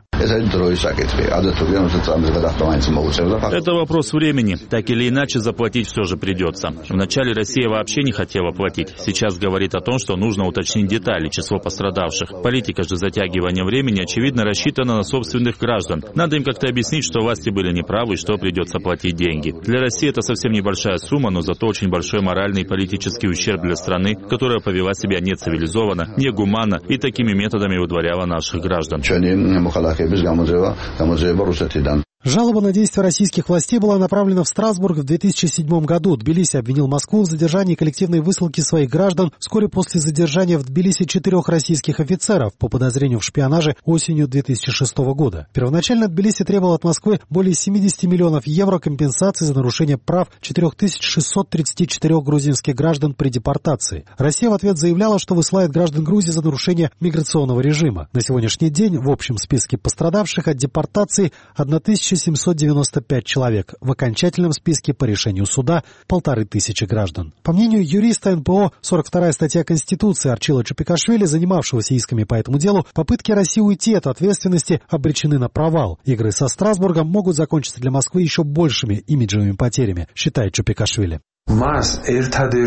Это вопрос времени. Так или иначе заплатить все же придется. Вначале Россия вообще не хотела платить. Сейчас говорит о том, что нужно уточнить детали, число пострадавших. Политика же затягивания времени, очевидно, рассчитана на собственных граждан. Надо им как-то объяснить, что власти были неправы и что придется платить деньги. Для России это совсем небольшая сумма, но зато очень большой моральный и политический ущерб для страны, которая повела себя нецивилизованно, негуманно и такими методами выдворяла наших граждан. Жалоба на действия российских властей была направлена в Страсбург в 2007 году. Тбилиси обвинил Москву в задержании коллективной высылки своих граждан вскоре после задержания в Тбилиси 4 российских офицеров по подозрению в шпионаже осенью 2006 года. Первоначально Тбилиси требовал от Москвы более 70 миллионов евро компенсации за нарушение прав 4634 грузинских граждан при депортации. Россия в ответ заявляла, что высылает граждан Грузии за нарушение миграционного режима. На сегодняшний день в общем списке пострадавших от депортации 1795 человек, в окончательном списке по решению суда 1500 граждан. По мнению юриста НПО, 42-я статья Конституции Арчила Чупикашвили, занимавшегося исками по этому делу, попытки России уйти от ответственности обречены на провал. Игры со Страсбургом могут закончиться для Москвы еще большими имиджевыми потерями, считает Чупикашвили. У нее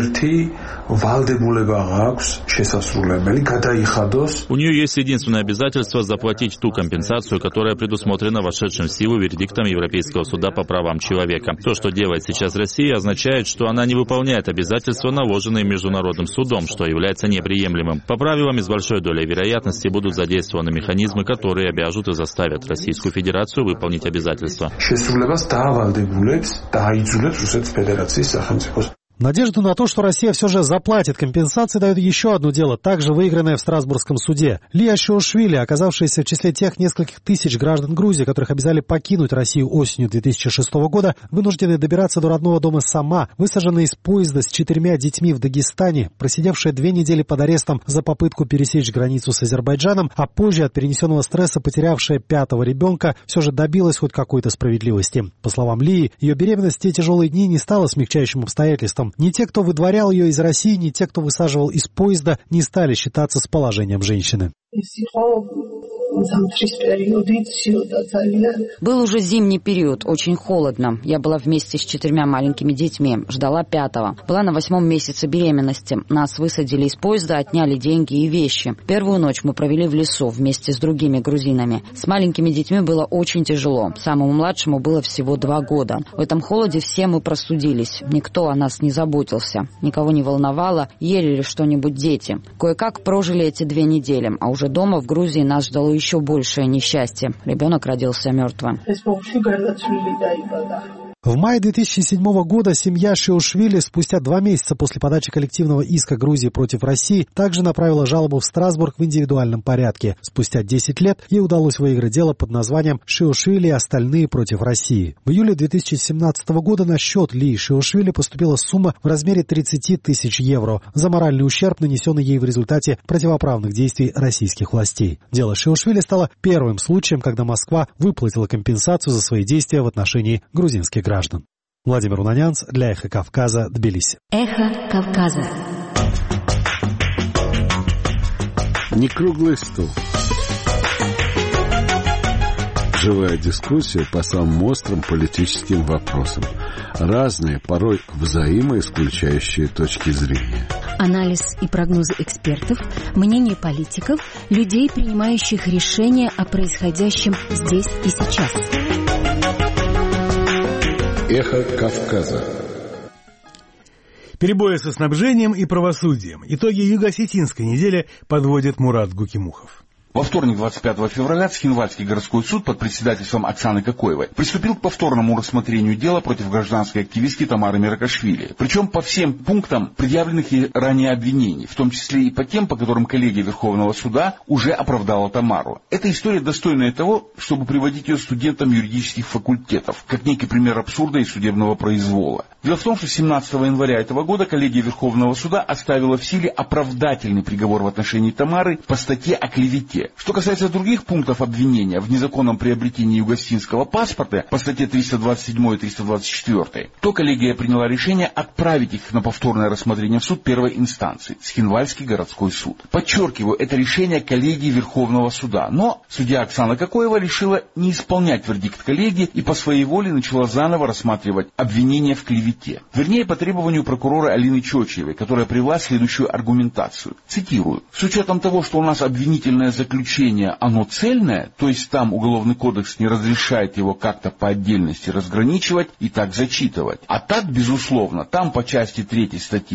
есть единственное обязательство заплатить ту компенсацию, которая предусмотрена вошедшим в силу вердиктом Европейского суда по правам человека. То, что делает сейчас Россия, означает, что она не выполняет обязательства, наложенные Международным судом, что является неприемлемым. По правилам и с большой долей вероятности будут задействованы механизмы, которые обяжут и заставят Российскую Федерацию выполнить обязательства. Надежду на то, что Россия все же заплатит компенсации, дает еще одно дело, также выигранное в Страсбургском суде. Ли Ашиошвили, оказавшаяся в числе тех нескольких тысяч граждан Грузии, которых обязали покинуть Россию осенью 2006 года, вынуждены добираться до родного дома сама, высаженная из поезда с 4 детьми в Дагестане, просидевшая 2 недели под арестом за попытку пересечь границу с Азербайджаном, а позже от перенесенного стресса потерявшая 5-го ребенка, все же добилась хоть какой-то справедливости. По словам Ли, ее беременность в те тяжелые дни не стала смягчающим обстоятельством. Ни те, кто выдворял ее из России, ни те, кто высаживал из поезда, не стали считаться с положением женщины. Был уже зимний период, очень холодно. Я была вместе с 4 маленькими детьми, ждала 5-го. Была на 8-м месяце беременности. Нас высадили из поезда, отняли деньги и вещи. Первую ночь мы провели в лесу вместе с другими грузинами. С маленькими детьми было очень тяжело. Самому младшему было всего 2 года. В этом холоде все мы простудились. Никто о нас не заботился. Никого не волновало, ели ли что-нибудь дети. Кое-как прожили эти 2 недели, а уже дома в Грузии нас ждало еще большее несчастье. Ребенок родился мертвым. В мае 2007 года семья Шиошвили спустя 2 месяца после подачи коллективного иска Грузии против России также направила жалобу в Страсбург в индивидуальном порядке. Спустя 10 лет ей удалось выиграть дело под названием «Шиошвили и остальные против России». В июле 2017 года на счет Ли Шиошвили поступила сумма в размере 30 тысяч евро за моральный ущерб, нанесенный ей в результате противоправных действий российских властей. Дело Шиошвили стало первым случаем, когда Москва выплатила компенсацию за свои действия в отношении грузинских граждан. Владимир Унанянц для «Эхо Кавказа», Тбилиси. «Эхо Кавказа». Не круглый стол. Живая дискуссия по самым острым политическим вопросам. Разные, порой взаимоисключающие точки зрения. Анализ и прогнозы экспертов, мнение политиков, людей, принимающих решения о происходящем здесь и сейчас. «Эхо Кавказа». Перебои со снабжением и правосудием. Итоги юго-осетинской недели подводит Мурат Гукимухов. Во вторник, 25 февраля, Цхинвальский городской суд под председательством Оксаны Кокоевой приступил к повторному рассмотрению дела против гражданской активистки Тамары Миракашвили. Причем по всем пунктам предъявленных ей ранее обвинений, в том числе и по тем, по которым коллегия Верховного суда уже оправдала Тамару. Эта история достойная того, чтобы приводить ее студентам юридических факультетов, как некий пример абсурда и судебного произвола. Дело в том, что 17 января этого года коллегия Верховного суда оставила в силе оправдательный приговор в отношении Тамары по статье о клевете. Что касается других пунктов обвинения в незаконном приобретении югославянского паспорта по статье 327 и 324, то коллегия приняла решение отправить их на повторное рассмотрение в суд первой инстанции, Цхинвальский городской суд. Подчеркиваю, это решение коллегии Верховного суда, но судья Оксана Кокоева решила не исполнять вердикт коллегии и по своей воле начала заново рассматривать обвинение в клевете. Вернее, по требованию прокурора Алины Чочиевой, которая привела следующую аргументацию. Цитирую. «С учетом того, что у нас обвинительное заключение, оно цельное, то есть там Уголовный кодекс не разрешает его как-то по отдельности разграничивать и так зачитывать. А так, безусловно, там по части 3 статьи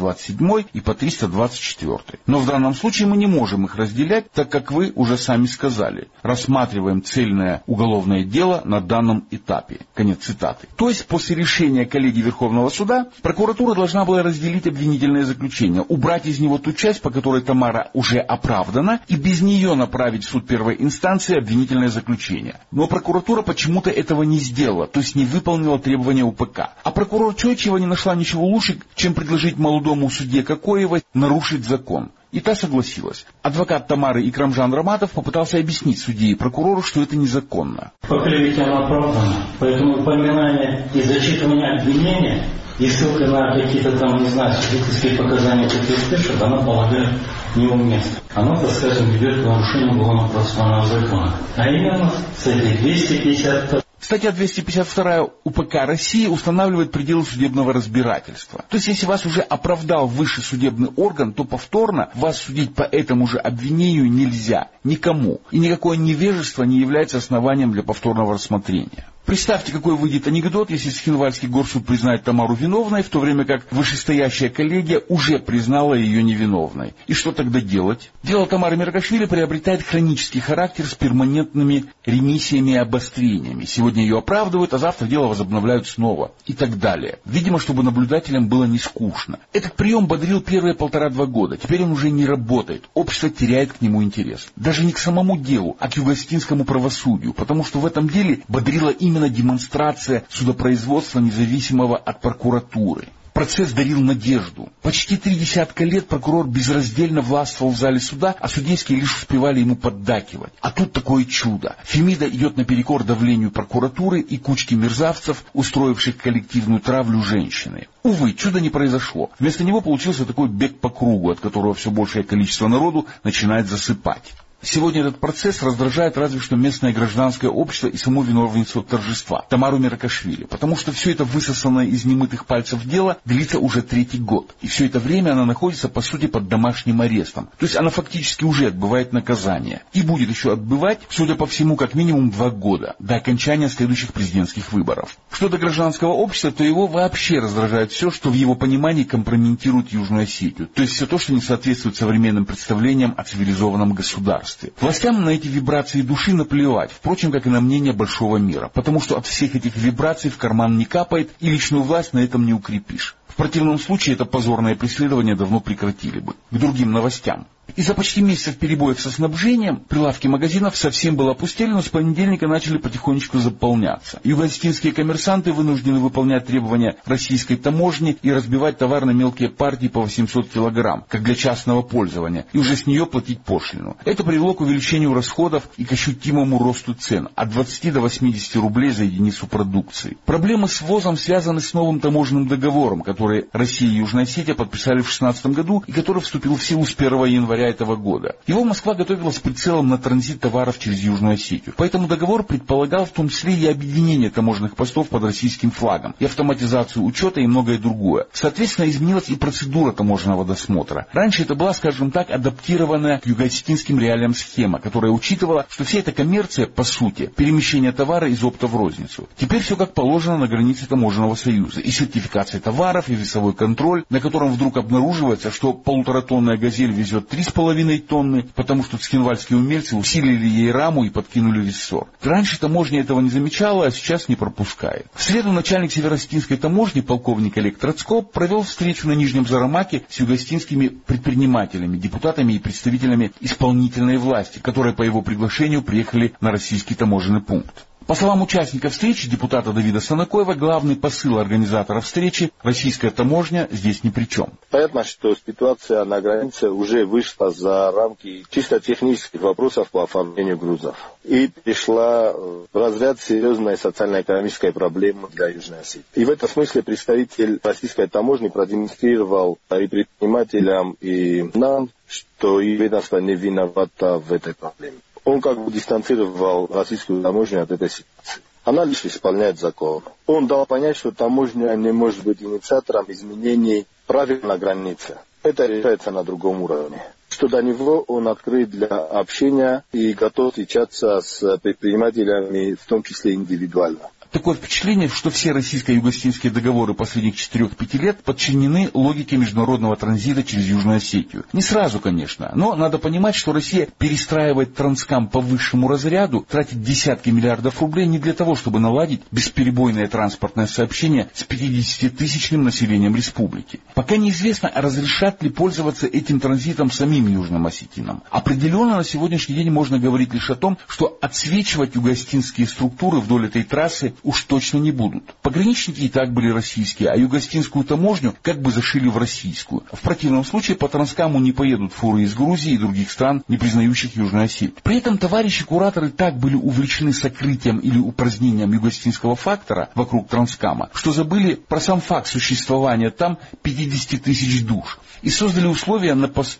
327 и по 324. Но в данном случае мы не можем их разделять, так как вы уже сами сказали. Рассматриваем цельное уголовное дело на данном этапе». Конец цитаты. То есть после решения коллегии Верховного суда прокуратура должна была разделить обвинительное заключение, убрать из него ту часть, по которой Тамара уже оправдана, и без нее направить в суд первой инстанции обвинительное заключение. Но прокуратура почему-то этого не сделала, то есть не выполнила требования УПК. А прокурор Чочева не нашла ничего лучше, чем предложить молодому судье Кокоевой нарушить закон. И та согласилась. Адвокат Тамары Икрамжан Раматов попытался объяснить судье и прокурору, что это незаконно. По клевете она оправдана, поэтому упоминание и зачитывание обвинения и ссылка на какие-то там, не знаю, свидетельские показания потерпевших, она, полагаю, неуместна. Оно, так скажем, ведет к нарушению уголовно-процессуального закона. А именно с этой 250... Статья 252 УПК России устанавливает пределы судебного разбирательства. То есть, если вас уже оправдал высший судебный орган, то повторно вас судить по этому же обвинению нельзя. Никому. И никакое невежество не является основанием для повторного рассмотрения. Представьте, какой выйдет анекдот, если Цхинвальский горсуд признает Тамару виновной, в то время как вышестоящая коллегия уже признала ее невиновной. И что тогда делать? Дело Тамары Меркашвили приобретает хронический характер с перманентными ремиссиями и обострениями. Сегодня ее оправдывают, а завтра дело возобновляют снова. И так далее. Видимо, чтобы наблюдателям было не скучно. Этот прием бодрил первые 1,5-2 года. Теперь он уже не работает. Общество теряет к нему интерес. Даже не к самому делу, а к югославскому правосудию. Потому что в этом деле бодрила именно демонстрация судопроизводства, независимого от прокуратуры. Процесс дарил надежду. Почти 30 лет прокурор безраздельно властвовал в зале суда, а судейские лишь успевали ему поддакивать. А тут такое чудо. Фемида идет наперекор давлению прокуратуры и кучки мерзавцев, устроивших коллективную травлю женщины. Увы, чудо не произошло. Вместо него получился такой бег по кругу, от которого все большее количество народу начинает засыпать. Сегодня этот процесс раздражает разве что местное гражданское общество и саму виновницу торжества, Тамару Меркашвили, потому что все это высосанное из немытых пальцев дело длится уже 3-й год. И все это время она находится, по сути, под домашним арестом. То есть она фактически уже отбывает наказание. И будет еще отбывать, судя по всему, как минимум 2 года, до окончания следующих президентских выборов. Что до гражданского общества, то его вообще раздражает все, что в его понимании компрометирует Южную Осетию. То есть все то, что не соответствует современным представлениям о цивилизованном государстве. Властям на эти вибрации души наплевать, впрочем, как и на мнение большого мира, потому что от всех этих вибраций в карман не капает, и личную власть на этом не укрепишь. В противном случае это позорное преследование давно прекратили бы. К другим новостям. Из-за почти месяцев перебоев со снабжением прилавки магазинов совсем было опустели, но с понедельника начали потихонечку заполняться. Юго-осетинские коммерсанты вынуждены выполнять требования российской таможни и разбивать товар на мелкие партии по 800 килограмм, как для частного пользования, и уже с нее платить пошлину. Это привело к увеличению расходов и к ощутимому росту цен от 20 до 80 рублей за единицу продукции. Проблемы с ввозом связаны с новым таможенным договором, который Россия и Южная Осетия подписали в 2016 году и который вступил в силу с 1 января этого года. Его Москва готовила с прицелом на транзит товаров через Южную Осетию. Поэтому договор предполагал в том числе и объединение таможенных постов под российским флагом, и автоматизацию учета и многое другое. Соответственно, изменилась и процедура таможенного досмотра. Раньше это была, скажем так, адаптированная к юго-осетинским реалиям схема, которая учитывала, что вся эта коммерция, по сути, перемещение товара из опта в розницу. Теперь все как положено на границе таможенного союза. И сертификация товаров, и весовой контроль, на котором вдруг обнаруживается, что 1,5-тонная «Газель» везет 3,5 тонны, потому что цхинвальские умельцы усилили ей раму и подкинули рессор. Раньше таможня этого не замечала, а сейчас не пропускает. В среду начальник северо-осетинской таможни, полковник Олег Троцко, провел встречу на Нижнем Зарамаке с юго-осетинскими предпринимателями, депутатами и представителями исполнительной власти, которые по его приглашению приехали на российский таможенный пункт. По словам участника встречи, депутата Давида Санакоева, главный посыл организатора встречи – российская таможня здесь ни при чем. Понятно, что ситуация на границе уже вышла за рамки чисто технических вопросов по оформлению грузов и перешла в разряд серьезной социально-экономической проблемы для Южной Осетии. И в этом смысле представитель российской таможни продемонстрировал и предпринимателям, и нам, что и ведомство не виновато в этой проблеме. Он как бы дистанцировал российскую таможню от этой ситуации. Она лишь исполняет закон. Он дал понять, что таможня не может быть инициатором изменений правил на границе. Это решается на другом уровне. Что до него он открыт для общения и готов встречаться с предпринимателями, в том числе индивидуально. Такое впечатление, что все российско-юго-осетинские договоры последних 4-5 лет подчинены логике международного транзита через Южную Осетию. Не сразу, конечно, но надо понимать, что Россия перестраивает Транскам по высшему разряду, тратит десятки миллиардов рублей не для того, чтобы наладить бесперебойное транспортное сообщение с 50-тысячным населением республики. Пока неизвестно, разрешат ли пользоваться этим транзитом самим южным осетинам. Определенно на сегодняшний день можно говорить лишь о том, что отсвечивать юго-осетинские структуры вдоль этой трассы уж точно не будут. Пограничники и так были российские, а юго-осетинскую таможню как бы зашили в российскую. В противном случае по Транскаму не поедут фуры из Грузии и других стран, не признающих Южную Осетию. При этом товарищи-кураторы так были увлечены сокрытием или упразднением юго-осетинского фактора вокруг Транскама, что забыли про сам факт существования там 50 тысяч душ и создали условия на посту, не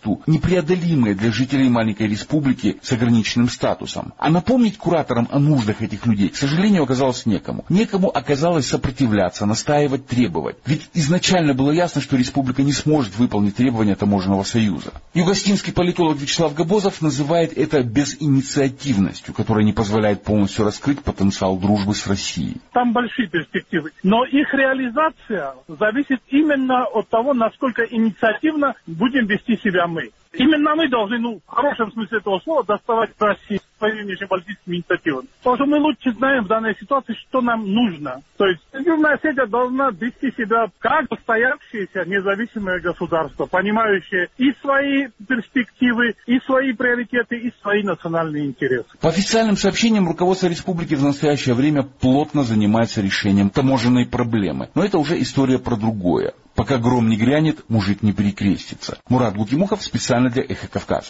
непреодолимые для жителей маленькой республики с ограниченным статусом. А напомнить кураторам о нуждах этих людей, к сожалению, оказалось некому. Некому оказалось сопротивляться, настаивать, требовать. Ведь изначально было ясно, что республика не сможет выполнить требования Таможенного союза. Югославский политолог Вячеслав Габозов называет это безинициативностью, которая не позволяет полностью раскрыть потенциал дружбы с Россией. Там большие перспективы, но их реализация зависит именно от того, насколько инициативно будем вести себя мы. Именно мы должны, в хорошем смысле этого слова, доставать Россию своими внешнеполитическими инициативами. Потому что мы лучше знаем в данной ситуации, что нам нужно. То есть Южная Осетия должна вести себя как состоявшееся независимое государство, понимающее и свои перспективы, и свои приоритеты, и свои национальные интересы. По официальным сообщениям, руководство республики в настоящее время плотно занимается решением таможенной проблемы. Но это уже история про другое. Пока гром не грянет, мужик не перекрестится. Мурат Гукимухов специально для «Эхо Кавказа».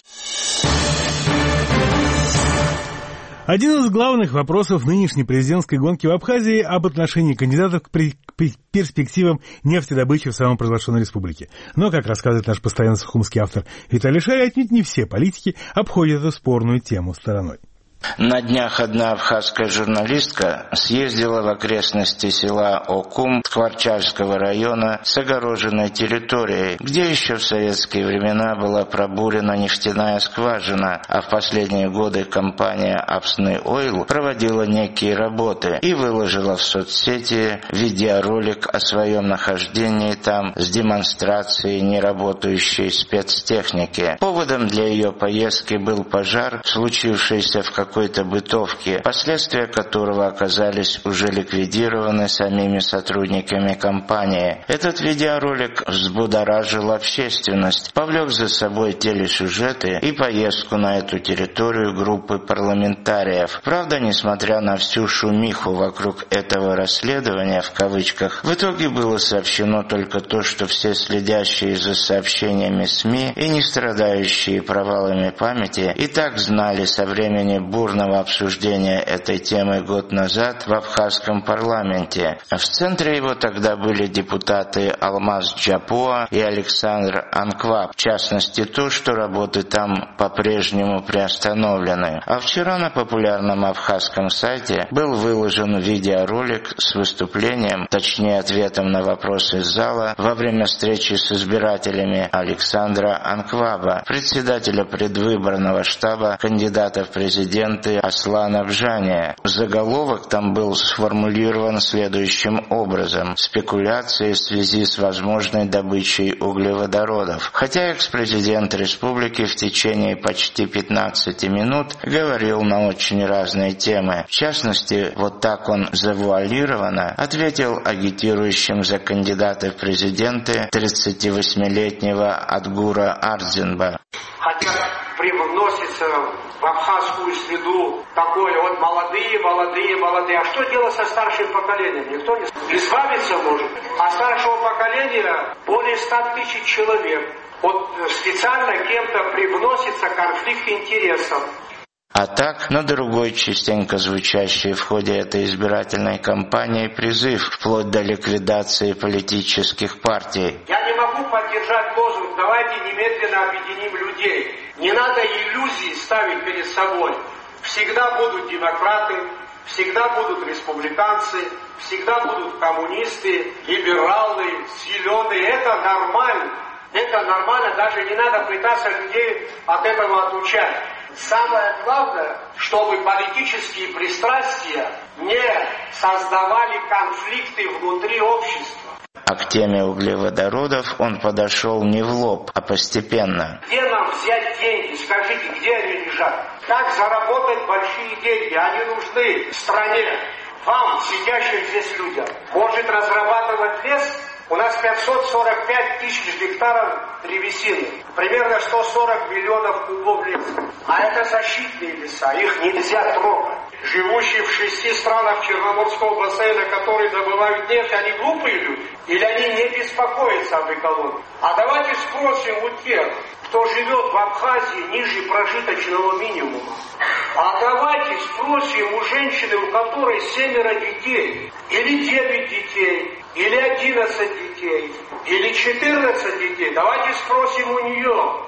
Один из главных вопросов нынешней президентской гонки в Абхазии об отношении кандидатов к перспективам нефтедобычи в самопровозглашенной республике. Но, как рассказывает наш постоянный сухумский автор Виталий Шарий, отнюдь не все политики обходят эту спорную тему стороной. На днях одна абхазская журналистка съездила в окрестности села Окум Скворчальского района с огороженной территорией, где еще в советские времена была пробурена нефтяная скважина, а в последние годы компания Апсны Ойл проводила некие работы и выложила в соцсети видеоролик о своем нахождении там с демонстрацией неработающей спецтехники. Поводом для ее поездки был пожар, случившийся в какой-то бытовке, последствия которого оказались уже ликвидированы самими сотрудниками компании. Этот видеоролик взбудоражил общественность, повлек за собой телесюжеты и поездку на эту территорию группы парламентариев. Правда, несмотря на всю шумиху вокруг этого расследования, в кавычках, в итоге было сообщено только то, что все следящие за сообщениями СМИ и не страдающие провалами памяти и так знали со времени бурного обсуждения этой темы год назад в абхазском парламенте. В центре его тогда были депутаты Алмаз Джапуа и Александр Анкваб, в частности то, что работы там по-прежнему приостановлены. А вчера на популярном абхазском сайте был выложен видеоролик с выступлением, точнее ответом на вопросы из зала во время встречи с избирателями Александра Анкваба, председателя предвыборного штаба кандидата в президенты Аслана Бжания. Заголовок там был сформулирован следующим образом: спекуляции в связи с возможной добычей углеводородов. Хотя экс-президент республики в течение почти 15 минут говорил на очень разные темы. В частности, вот так он завуалированно ответил агитирующим за кандидата в президенты 38-летнего Адгура Ардзинба. Хотя привносится в абхазскую среду такое вот молодые. А что делать со старшим поколением? Никто не избавиться может. А старшего поколения более 100 тысяч человек. Вот специально кем-то привносится конфликт интересов. А так, на другой частенько звучащий в ходе этой избирательной кампании призыв, вплоть до ликвидации политических партий. Я не могу поддержать лозунг «давайте немедленно объединим людей». Не надо иллюзии ставить перед собой. Всегда будут демократы, всегда будут республиканцы, всегда будут коммунисты, либералы, зеленые. Это нормально. Это нормально, даже не надо пытаться людей от этого отучать. Самое главное, чтобы политические пристрастия не создавали конфликты внутри общества. А к теме углеводородов он подошел не в лоб, а постепенно. Где нам взять деньги? Скажите, где они лежат? Как заработать большие деньги? Они нужны стране, вам, сидящим здесь людям. Может разрабатывать лес? У нас 545 тысяч гектаров древесины, примерно 140 миллионов кубов леса. А это защитные леса, их нельзя трогать. Живущие в 6 странах Черноморского бассейна, которые добывают нефть, они глупые люди? Или они не беспокоятся об экологии? А давайте спросим у тех, кто живет в Абхазии ниже прожиточного минимума. А давайте спросим у женщины, у которой 7 детей, или 9 детей, или 11 детей, или 14 детей. Давайте спросим у нее,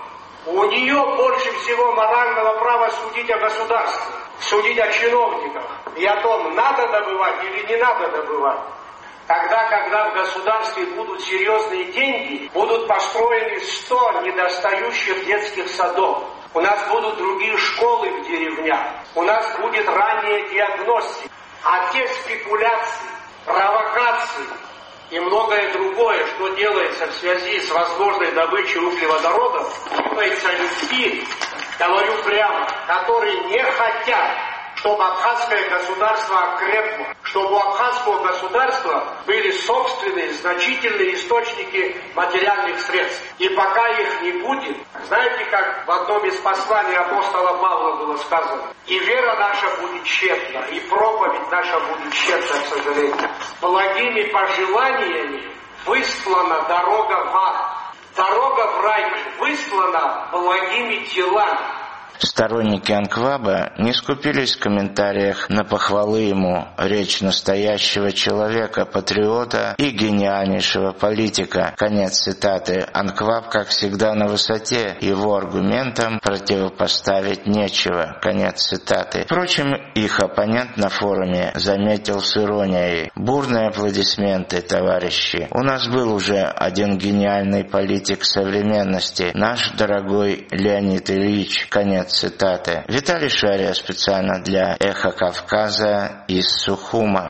У нее больше всего морального права судить о государстве, судить о чиновниках и о том, надо добывать или не надо добывать. Тогда, когда в государстве будут серьезные деньги, будут построены 100 недостающих детских садов. У нас будут другие школы в деревнях. У нас будет ранняя диагностика. А те спекуляции, провокации и многое другое, что делается в связи с возможной добычей углеводородов, делается людьми, говорю прямо, которые не хотят, чтобы абхазское государство окрепло, чтобы у абхазского государства были собственные значительные источники материальных средств. И пока их не будет, знаете, как в одном из посланий апостола Павла было сказано, и вера наша будет тщетна, и проповедь наша будет тщетна, к сожалению. Благими пожеланиями выслана дорога в ад. Дорога в рай выслана благими делами. Сторонники Анкваба не скупились в комментариях на похвалы ему, речь настоящего человека, патриота и гениальнейшего политика. Конец цитаты. Анкваб, как всегда, на высоте. Его аргументам противопоставить нечего. Конец цитаты. Впрочем, их оппонент на форуме заметил с иронией: бурные аплодисменты, товарищи. У нас был уже один гениальный политик современности, наш дорогой Леонид Ильич. Конец цитаты. Виталий Шария специально для «Эхо Кавказа» из Сухума.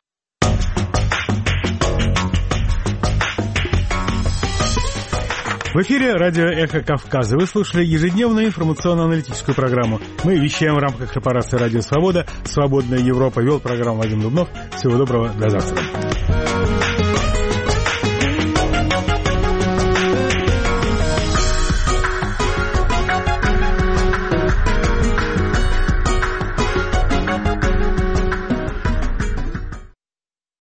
В эфире радио «Эхо Кавказа». Вы слушали ежедневную информационно-аналитическую программу. Мы вещаем в рамках корпорации «Радио Свобода». «Свободная Европа». Вел программу Вадим Дубнов. Всего доброго. До завтра.